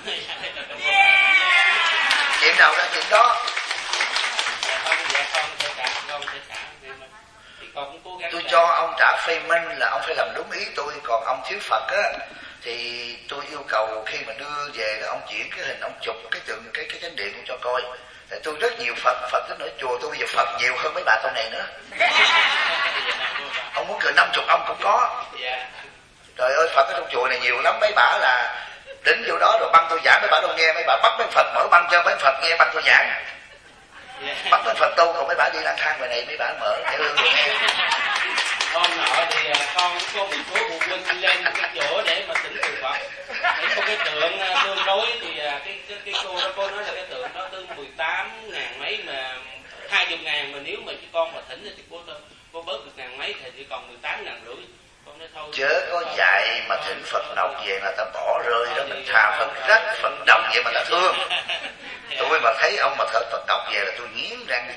Chuyện nào ra chuyện đó. Dạ không, dạ con sẽ trả, con sẽ trả phê minh. Thì con cũng cố gắng. Tôi cho ông trả phê minh là ông phải làm đúng ý tôi, còn ông thiếu Phật á thì tôi yêu cầu khi mà đưa về là ông chuyển cái hình, ông chụp cái tượng cái cái chánh điện cho coi. Tại tôi rất nhiều Phật, Phật tới nỗi chùa tôi bây giờ Phật nhiều hơn mấy bà con này nữa. Ông muốn cỡ năm chục ông cũng có. Trời ơi, Phật ở trong chùa này nhiều lắm, mấy bà là đến chỗ đó rồi băng tôi giảng, mấy bà đâu nghe, mấy bà bắt mấy Phật mở băng cho mấy Phật nghe băng tôi giảng. Bắt mấy Phật tu, còn mấy bà đi lang thang về này mấy bà mở theo lương rồi nghe. Hôm nọ thì con có một số phụ huynh lên một cái chỗ để mà tỉnh từ Phật. Thấy một cái tượng tương đối thì cái cái, cái cô đó cô nói là cái tượng đó từ mười tám ngàn mấy mà hai mươi ngàn, mà nếu mà chứ con mà thỉnh thì cô cô bớt được ngàn mấy thì còn mười tám ngàn rưỡi. Con nói thôi. Chớ có dạy mà thỉnh Phật độc về là ta bỏ rơi đó, mình thà Phật rách Phật đồng vậy mà ta thương. Tôi mà thấy ông mà thở Phật độc về là tôi nghiến răng.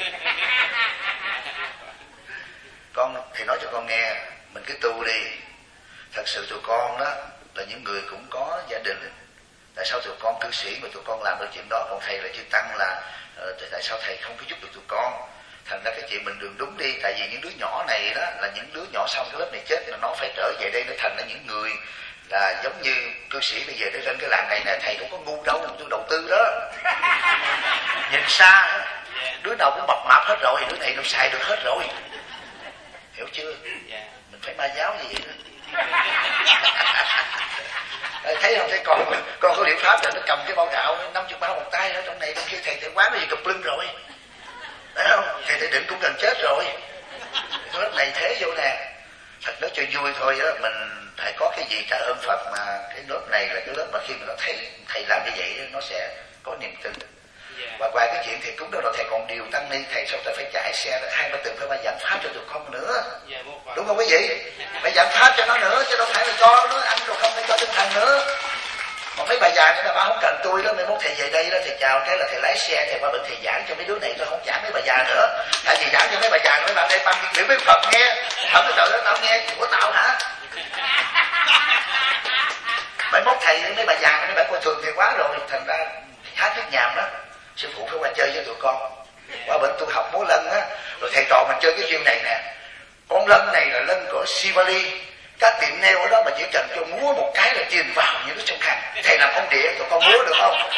Con thì nói cho con nghe, mình cứ tu đi. Thật sự tụi con đó là những người cũng có gia đình. Tại sao tụi con cư sĩ mà tụi con làm được chuyện đó, còn thầy là chư tăng là uh, tại sao thầy không có giúp được tụi con? Thành ra cái chuyện mình đường đúng đi. Tại vì những đứa nhỏ này đó là những đứa nhỏ xong cái lớp này chết là nó phải trở về đây, nó thành ra những người là giống như cư sĩ bây giờ để lên cái làng này nè, thầy không có ngu đâu mà tôi đầu tư đó. Nhìn xa đứa nào cũng mập mạp hết rồi, đứa này nó xài được hết rồi, hiểu chưa? Mình phải ma giáo như vậy đó. Thấy không, thấy con con có liệu pháp rồi, nó cầm cái bao gạo năm chục bao một tay ở trong này, trong kia thầy thầy quán nó gì cụp lưng rồi, thấy không? Thầy thầy định cũng gần chết rồi. Cái lớp này thế vô nè. Thật nói cho vui thôi á, mình phải có cái gì trả ơn Phật, mà cái lớp này là cái lớp mà khi mà nó thấy thầy làm như vậy nó sẽ có niềm tin. Và ngoài cái chuyện thầy cúng đó rồi thầy còn điều tăng ni, thầy sao thầy phải chạy xe là hai ba tuần phải ba giảng pháp cho tụi con nữa, đúng không quý vị? Phải giảng pháp cho nó nữa, chứ đâu phải là cho nó ăn rồi không, phải cho tinh thần nữa. Còn mấy bà già nữa là bà không cần tôi đó, mấy mốt thầy về đây đó, thầy chào cái là thầy lái xe thầy qua bên thầy giảng cho mấy đứa này, tôi không giảng mấy bà già nữa. Tại vì giảng cho mấy bà già mấy bạn đây băng biểu mấy Phật nghe, Phật cái trời đó tao nghe của tao hả? Mấy mốt thầy mấy bà già mấy bà coi thường thầy quá rồi, thành ra hát nước nhàm đó. Sư phụ phải qua chơi với tụi con, qua bên tôi học múa lân á, rồi thầy trò mình chơi cái phim này nè. Con lân này là lân của Sivali, các tiệm nail ở đó mà chỉ cần cho múa một cái là tiền vào như nước sông Hằng. Thầy làm ông địa tụi con múa được không?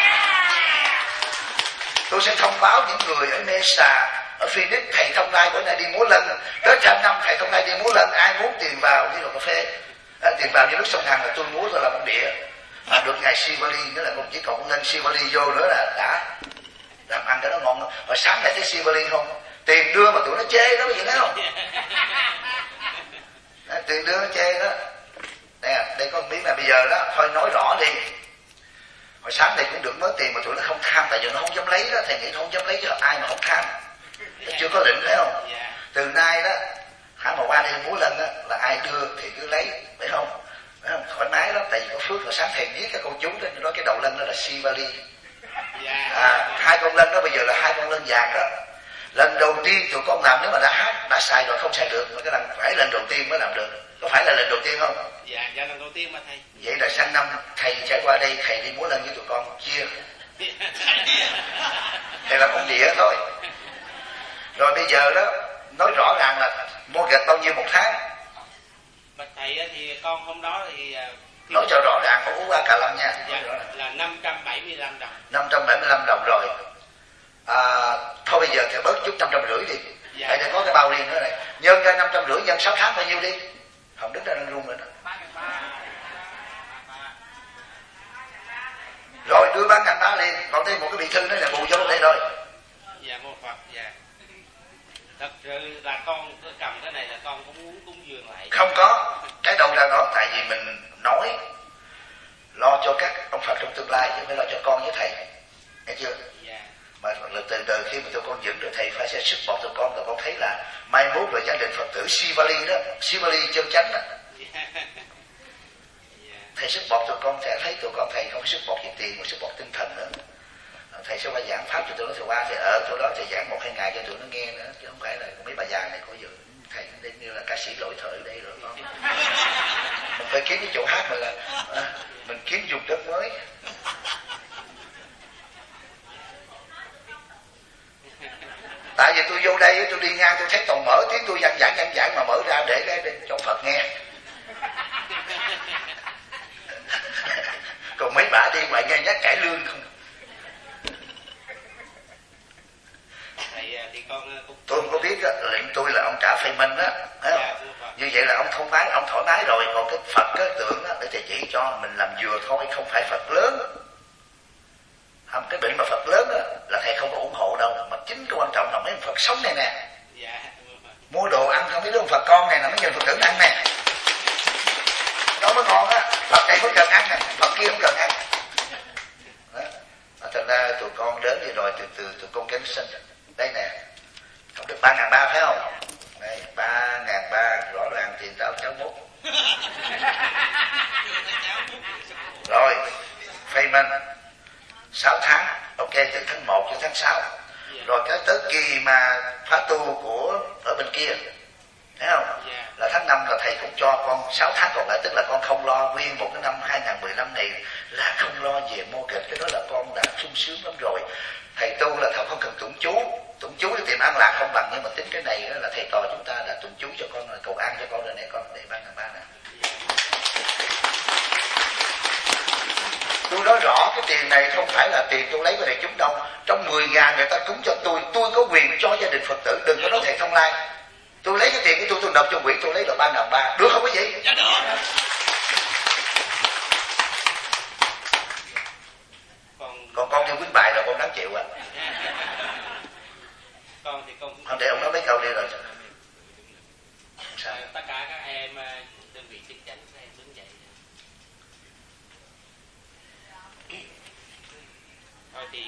Tôi sẽ thông báo những người ở Mesa, ở Phoenix, thầy thông lai bữa nay đi múa lân, tới trăm năm thầy thông lai đi múa lân, ai muốn tiền vào đi đồ cà phê, à, tiền vào như nước sông Hằng là tôi múa, tôi làm ông địa. Mà được ngày Sivali nữa là con chỉ còn ngân Sivali vô nữa là đã làm ăn cái đó ngon. Hồi sáng này thấy Sivali không, tiền đưa mà tụi nó chê đó, vậy thấy không? đứa chê đó. Nè, đây có miếng này bây giờ đó, thôi nói rõ đi. Hồi sáng thầy cũng được mớ tiền mà tụi nó không tham, tại vì nó không dám lấy đó. Thầy nghĩ nó không dám lấy cho ai mà không tham. Nó chưa có lệnh phải không? Từ nay đó, hãy mà qua đây múa lên đó, là ai đưa thì cứ lấy, phải không? Phải không? Thoải mái lắm, tại vì có phước. Hồi sáng thầy viết cái con chú đó, nói cái đầu lân đó là Sivali. À, hai con lân đó bây giờ là hai con lân vàng đó. Lần đầu tiên tụi con làm nếu mà đã hát, đã xài rồi không xài được, mà cái lần phải lần đầu tiên mới làm được. Có phải là lần đầu tiên không? Dạ, dạ lần đầu tiên mà thầy. Vậy là sang năm thầy trải qua đây, thầy đi múa lên với tụi con chia. Thầy là con đĩa thôi. Rồi bây giờ đó, nói rõ ràng là mua gạch bao nhiêu một tháng. Mà thầy thì con hôm đó thì... Nói cho rõ ràng, có uống qua cả lâm nha. Dạ, là năm trăm bảy mươi lăm đồng. năm trăm bảy mươi lăm đồng rồi. À, thôi bây giờ thì bớt chút năm trăm rưỡi đi. Dạ. Đây có cái bao riêng nữa này. Nhân ra năm trăm rưỡi nhân sáu tháng bao nhiêu đi. Không đứng ra đang rung nữa đó. Rồi đưa ba ngàn ba liền. Còn đây một cái bị thư nữa là bù vô đây rồi. Dạ mô Phật, dạ. Thật sự là con cầm cái này là con cũng muốn cúng dường lại. Không có. Cái đầu ra đó tại vì mình nói lo cho các ông Phật trong tương lai chứ không phải lo cho con với thầy. Nghe chưa? Dạ. Mà từ đời khi mà tụi con dẫn được thầy phải sẽ sức bọt tụi con, tụi con thấy là mai mốt về gia đình Phật tử Sivali đó, Sivali chân chánh đó. Thầy sức bọt tụi con sẽ thấy tụi con thầy không sức bọt về tiền mà sức bọt tinh thần nữa. Thầy sẽ qua giảng pháp cho tụi nó, thầy qua thì ở chỗ đó thầy giảng một hai ngày cho tụi nó nghe nữa, chứ không phải là mấy bà già này có giờ thầy đây như là ca sĩ lỗi thời ở đây rồi con. Mình phải kiếm cái chỗ hát mà là à, mình kiếm dùng đất mới. Tại vì tôi vô đây tôi đi ngang tôi thấy toàn mở tiếng tôi giảng giảng giảng giảng mà mở ra để cái cho Phật nghe. Còn mấy bà đi ngoài nghe nhắc cải lương không. Thầy thì con cũng... Tôi không có biết đó, lệnh tôi là ông trả phê minh á. Dạ, như vậy là ông thông mái, ông thoải mái rồi. Còn cái Phật cái tượng á, để thầy chỉ cho mình làm vừa thôi, không phải Phật lớn. Không, cái bệnh mà Phật lớn á, là thầy không có ủng hộ đâu. Mà chính cái quan trọng là mấy ông Phật sống này nè. Dạ. Mua đồ ăn không biết đứa ông Phật con này là mấy người Phật tử ăn nè. Nó mới ngon á. Phật này không cần ăn nè, Phật kia không cần ăn. Đó. Thật ra tụi con đến thì rồi từ từ tụi con kém sinh. Đây nè, không được ba ngàn ba phải không? Đây, ba ngàn ba rõ ràng tiền tao cháu mốt. Rồi, phê minh sáu tháng, ok, từ tháng một cho tháng sáu. Rồi cái tới kỳ mà phá tu của ở bên kia, thấy không? Là tháng năm là thầy cũng cho con sáu tháng còn lại, tức là con không lo nguyên một cái năm hai nghìn mười lăm này là không lo về mortgage, cái đó là con đã sung sướng lắm rồi. Thầy tu là thầy không cần tụng chú, tụng chú để tìm an lạc không bằng, nhưng mà tính cái này là thầy tòa chúng ta đã tụng chú cho con, là cầu an cho con rồi này con, để ba ngàn ba nè. Tôi nói rõ cái tiền này không phải là tiền tôi lấy về để chúng đâu. Trong mười ngàn người ta cúng cho tôi, tôi có quyền cho gia đình Phật tử, đừng có nói thầy Thông Lai. Tôi lấy cái tiền của tôi, tôi nộp cho quỹ, tôi lấy được ba ngàn ba, được không cái gì? Dạ được. Còn con đi quýnh bài rồi con đáng chịu à. Con thì con không, để ông nói mấy câu đi rồi. Sao? Tất cả các em đơn vị chính chắn các em đứng dậy. Thôi thì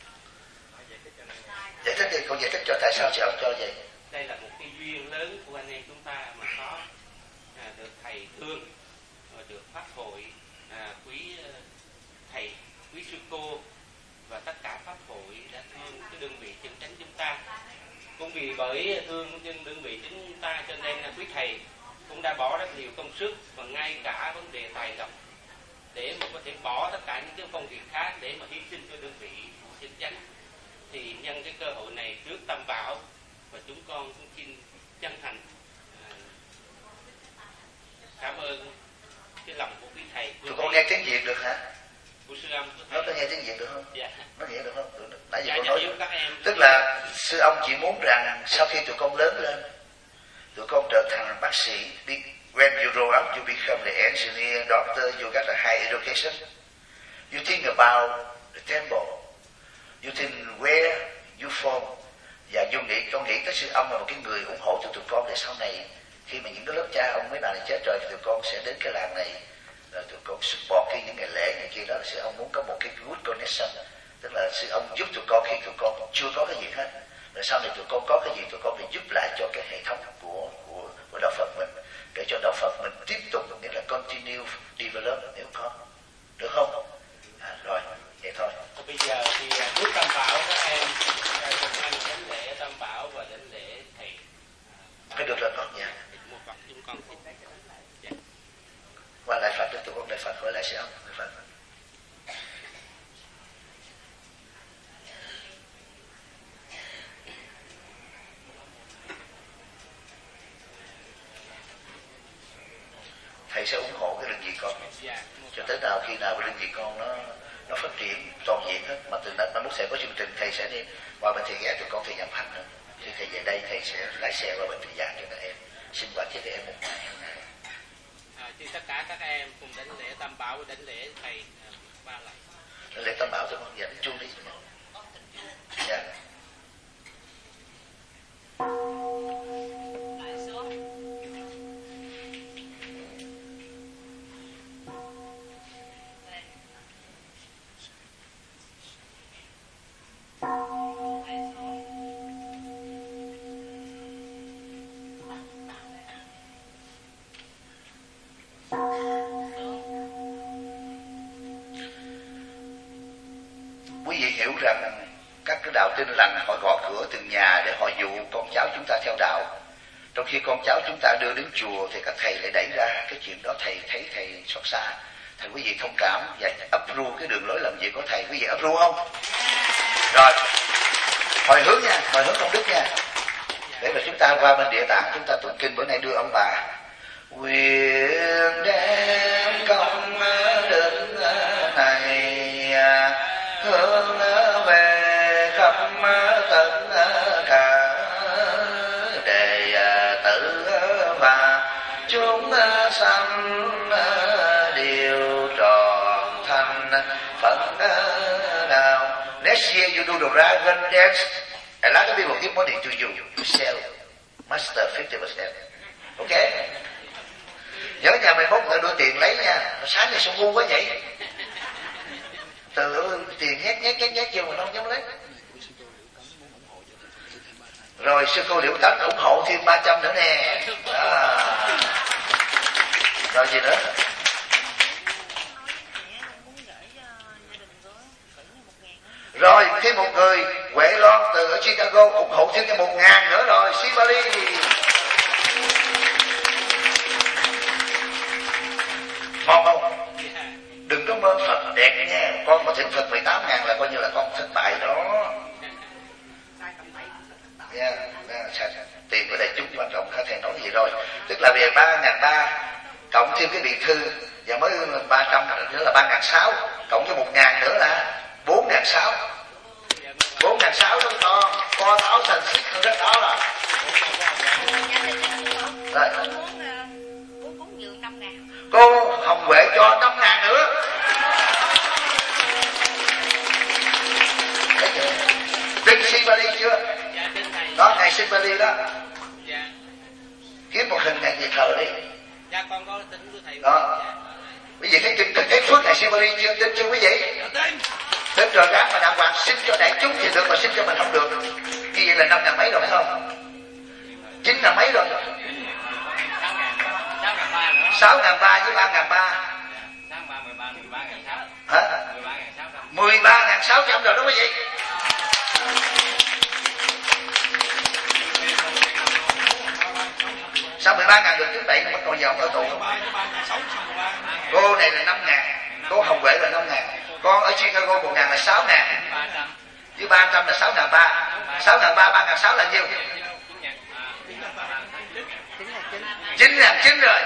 giải thích đi, con giải thích cho tại sao chị ông cho vậy. Đây là một cái duyên lớn của anh em chúng ta mà có à, được thầy thương, được pháp hội à, quý thầy, quý sư cô và tất cả pháp hội đã thương cái đơn vị chân chánh chúng ta. Cũng vì bởi thương chân đơn vị chúng ta cho nên là quý thầy cũng đã bỏ rất nhiều công sức và ngay cả vấn đề tài lộc để mà có thể bỏ tất cả những cái công việc khác để mà hy sinh cho đơn vị chân chánh. Thì nhân cái cơ hội này trước Tam Bảo và chúng con cũng xin chân thành à, cảm ơn cái lòng của quý thầy. Tụi con nghe tiếng Việt được hả? Của sư ông. Nó có nghe tiếng Việt được không? Dạ. Nó nghe được không? Nãy giờ dạ, con dạ, nói các em. Tức là sư ông chỉ muốn rằng sau khi tụi con lớn lên, tụi con trở thành bác sĩ. When you grow up, you become the engineer, doctor, you got a high education. You think about the temple. You think where you from. Và you nghĩ, con nghĩ tới sư ông là một cái người ủng hộ cho tụi con để sau này khi mà những cái lớp cha ông mấy bà này chết rồi, tụi con sẽ đến cái làng này, rồi tụi con support khi những ngày lễ này kia đó, là sư ông muốn có một cái good connection, tức là sư ông giúp tụi con khi tụi con chưa có cái gì hết, rồi sau này tụi con có cái gì tụi con phải giúp lại cho cái hệ thống của của của đạo Phật mình, để cho đạo Phật mình tiếp tục, nghĩa là continue develop, nếu có được không? À, rồi vậy thôi. Bây giờ thì trước Tam Bảo các em cùng anh đánh lễ Tam Bảo và đánh lễ thầy. Cái được rồi con nha. Một Phật chúng con xin. Dạ. Qua lại Phật, tụi con lại Phật, hỏi lại sư ông lại Phật. Thầy sẽ ủng hộ cái đơn vị con cho tới nào khi nào cái đơn vị con nó nó phát triển toàn diện hết, mà từ đó nó sẽ có chương trình, thầy sẽ đi qua bên thầy ghé tụi con thầy giảng hành nữa, thì thầy về đây thầy sẽ lái xe qua bên thầy giảng cho các em, sinh hoạt với các em một ngày. À, thì tất cả các em cùng đánh lễ Tam Bảo và đánh lễ thầy ba lần. Lễ Tam Bảo tụi con dẫn chú đi. Dạ. Quý vị hiểu rằng các cái đạo Tin Lành họ gõ cửa từng nhà để họ dụ con cháu chúng ta theo đạo. Trong khi con cháu chúng ta đưa đến chùa thì các thầy lại đẩy ra cái chuyện đó, thầy thấy thầy xót xa. Thầy quý vị thông cảm và approve cái đường lối làm việc của thầy. Quý vị approve không? Rồi, hồi hướng nha, hồi hướng công đức nha. Để mà chúng ta qua bên Địa Tạng, chúng ta tụng kinh. Bữa nay đưa ông bà quyền đem công đức này hướng về khắp tất cả đệ tử và chúng sanh đều tròn thành Phật đạo. Next year you do the dragon dance, and a lot of people give money to you to sell master fifty percent. Okay? Nhớ nhà mày mốt người đưa tiền lấy nha. Sáng nay sao ngu quá vậy? Từ tiền nhét nhét nhét nhét vô mà không dám lấy. Rồi sư cô Liễu Tánh ủng hộ thêm ba trăm nữa nè. À. Rồi gì nữa? Rồi thêm một người Huệ Loan từ ở Chicago ủng hộ thêm cho một ngàn nữa rồi. Sibali. Ngon không? Đừng có mơ Phật đẹp nha. Con mà thỉnh Phật mười tám ngàn là coi như là con thất bại đó. Yeah, yeah, tiền của đại chúng quan trọng. Các thầy nói gì rồi? Tức là về ba ngàn ba cộng thêm cái biệt thư và mới ba trăm nữa là ba ngàn sáu, cộng cho một ngàn nữa là bốn ngàn sáu. Bốn ngàn sáu đó con. Con áo thành xích rất đó là. Rồi. Cô Hồng Huệ cho năm ngàn nữa. Thấy chưa? Tin Sibali chưa? Đó, ngày Sibali đó. Kiếm một hình ngày gì thờ đi. Dạ con có tính của thầy. Đó. Quý vị thấy tin cái phước ngày Sibali chưa? Tin chưa quý vị? Tin rồi ráng mà đàng hoàng xin cho đại chúng thì được, mà xin cho mình không được. Như vậy là năm ngàn mấy rồi phải không? Chín ngàn mấy rồi. Sáu ngàn ba với ba ngàn ba. Hả? Mười ba ngàn sáu trăm rồi đó quý vị. Sao mười ba ngàn được trước đây mà còn giờ ông ở tù không? Cô này là năm ngàn, cô Hồng Huệ là năm ngàn, con ở Chicago một ngàn là sáu ngàn, với ba trăm là sáu ngàn ba. Sáu ngàn ba, ba ngàn sáu là nhiêu? Chín ngàn chín rồi.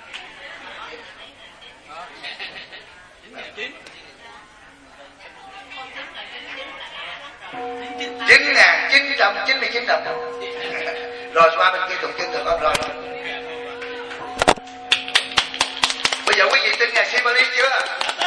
Chín ngàn chín trăm chín mươi chín đồng. Rồi qua bên kia tụng kinh rồi con rồi. Bây giờ quý vị tin ngày Sibali chưa?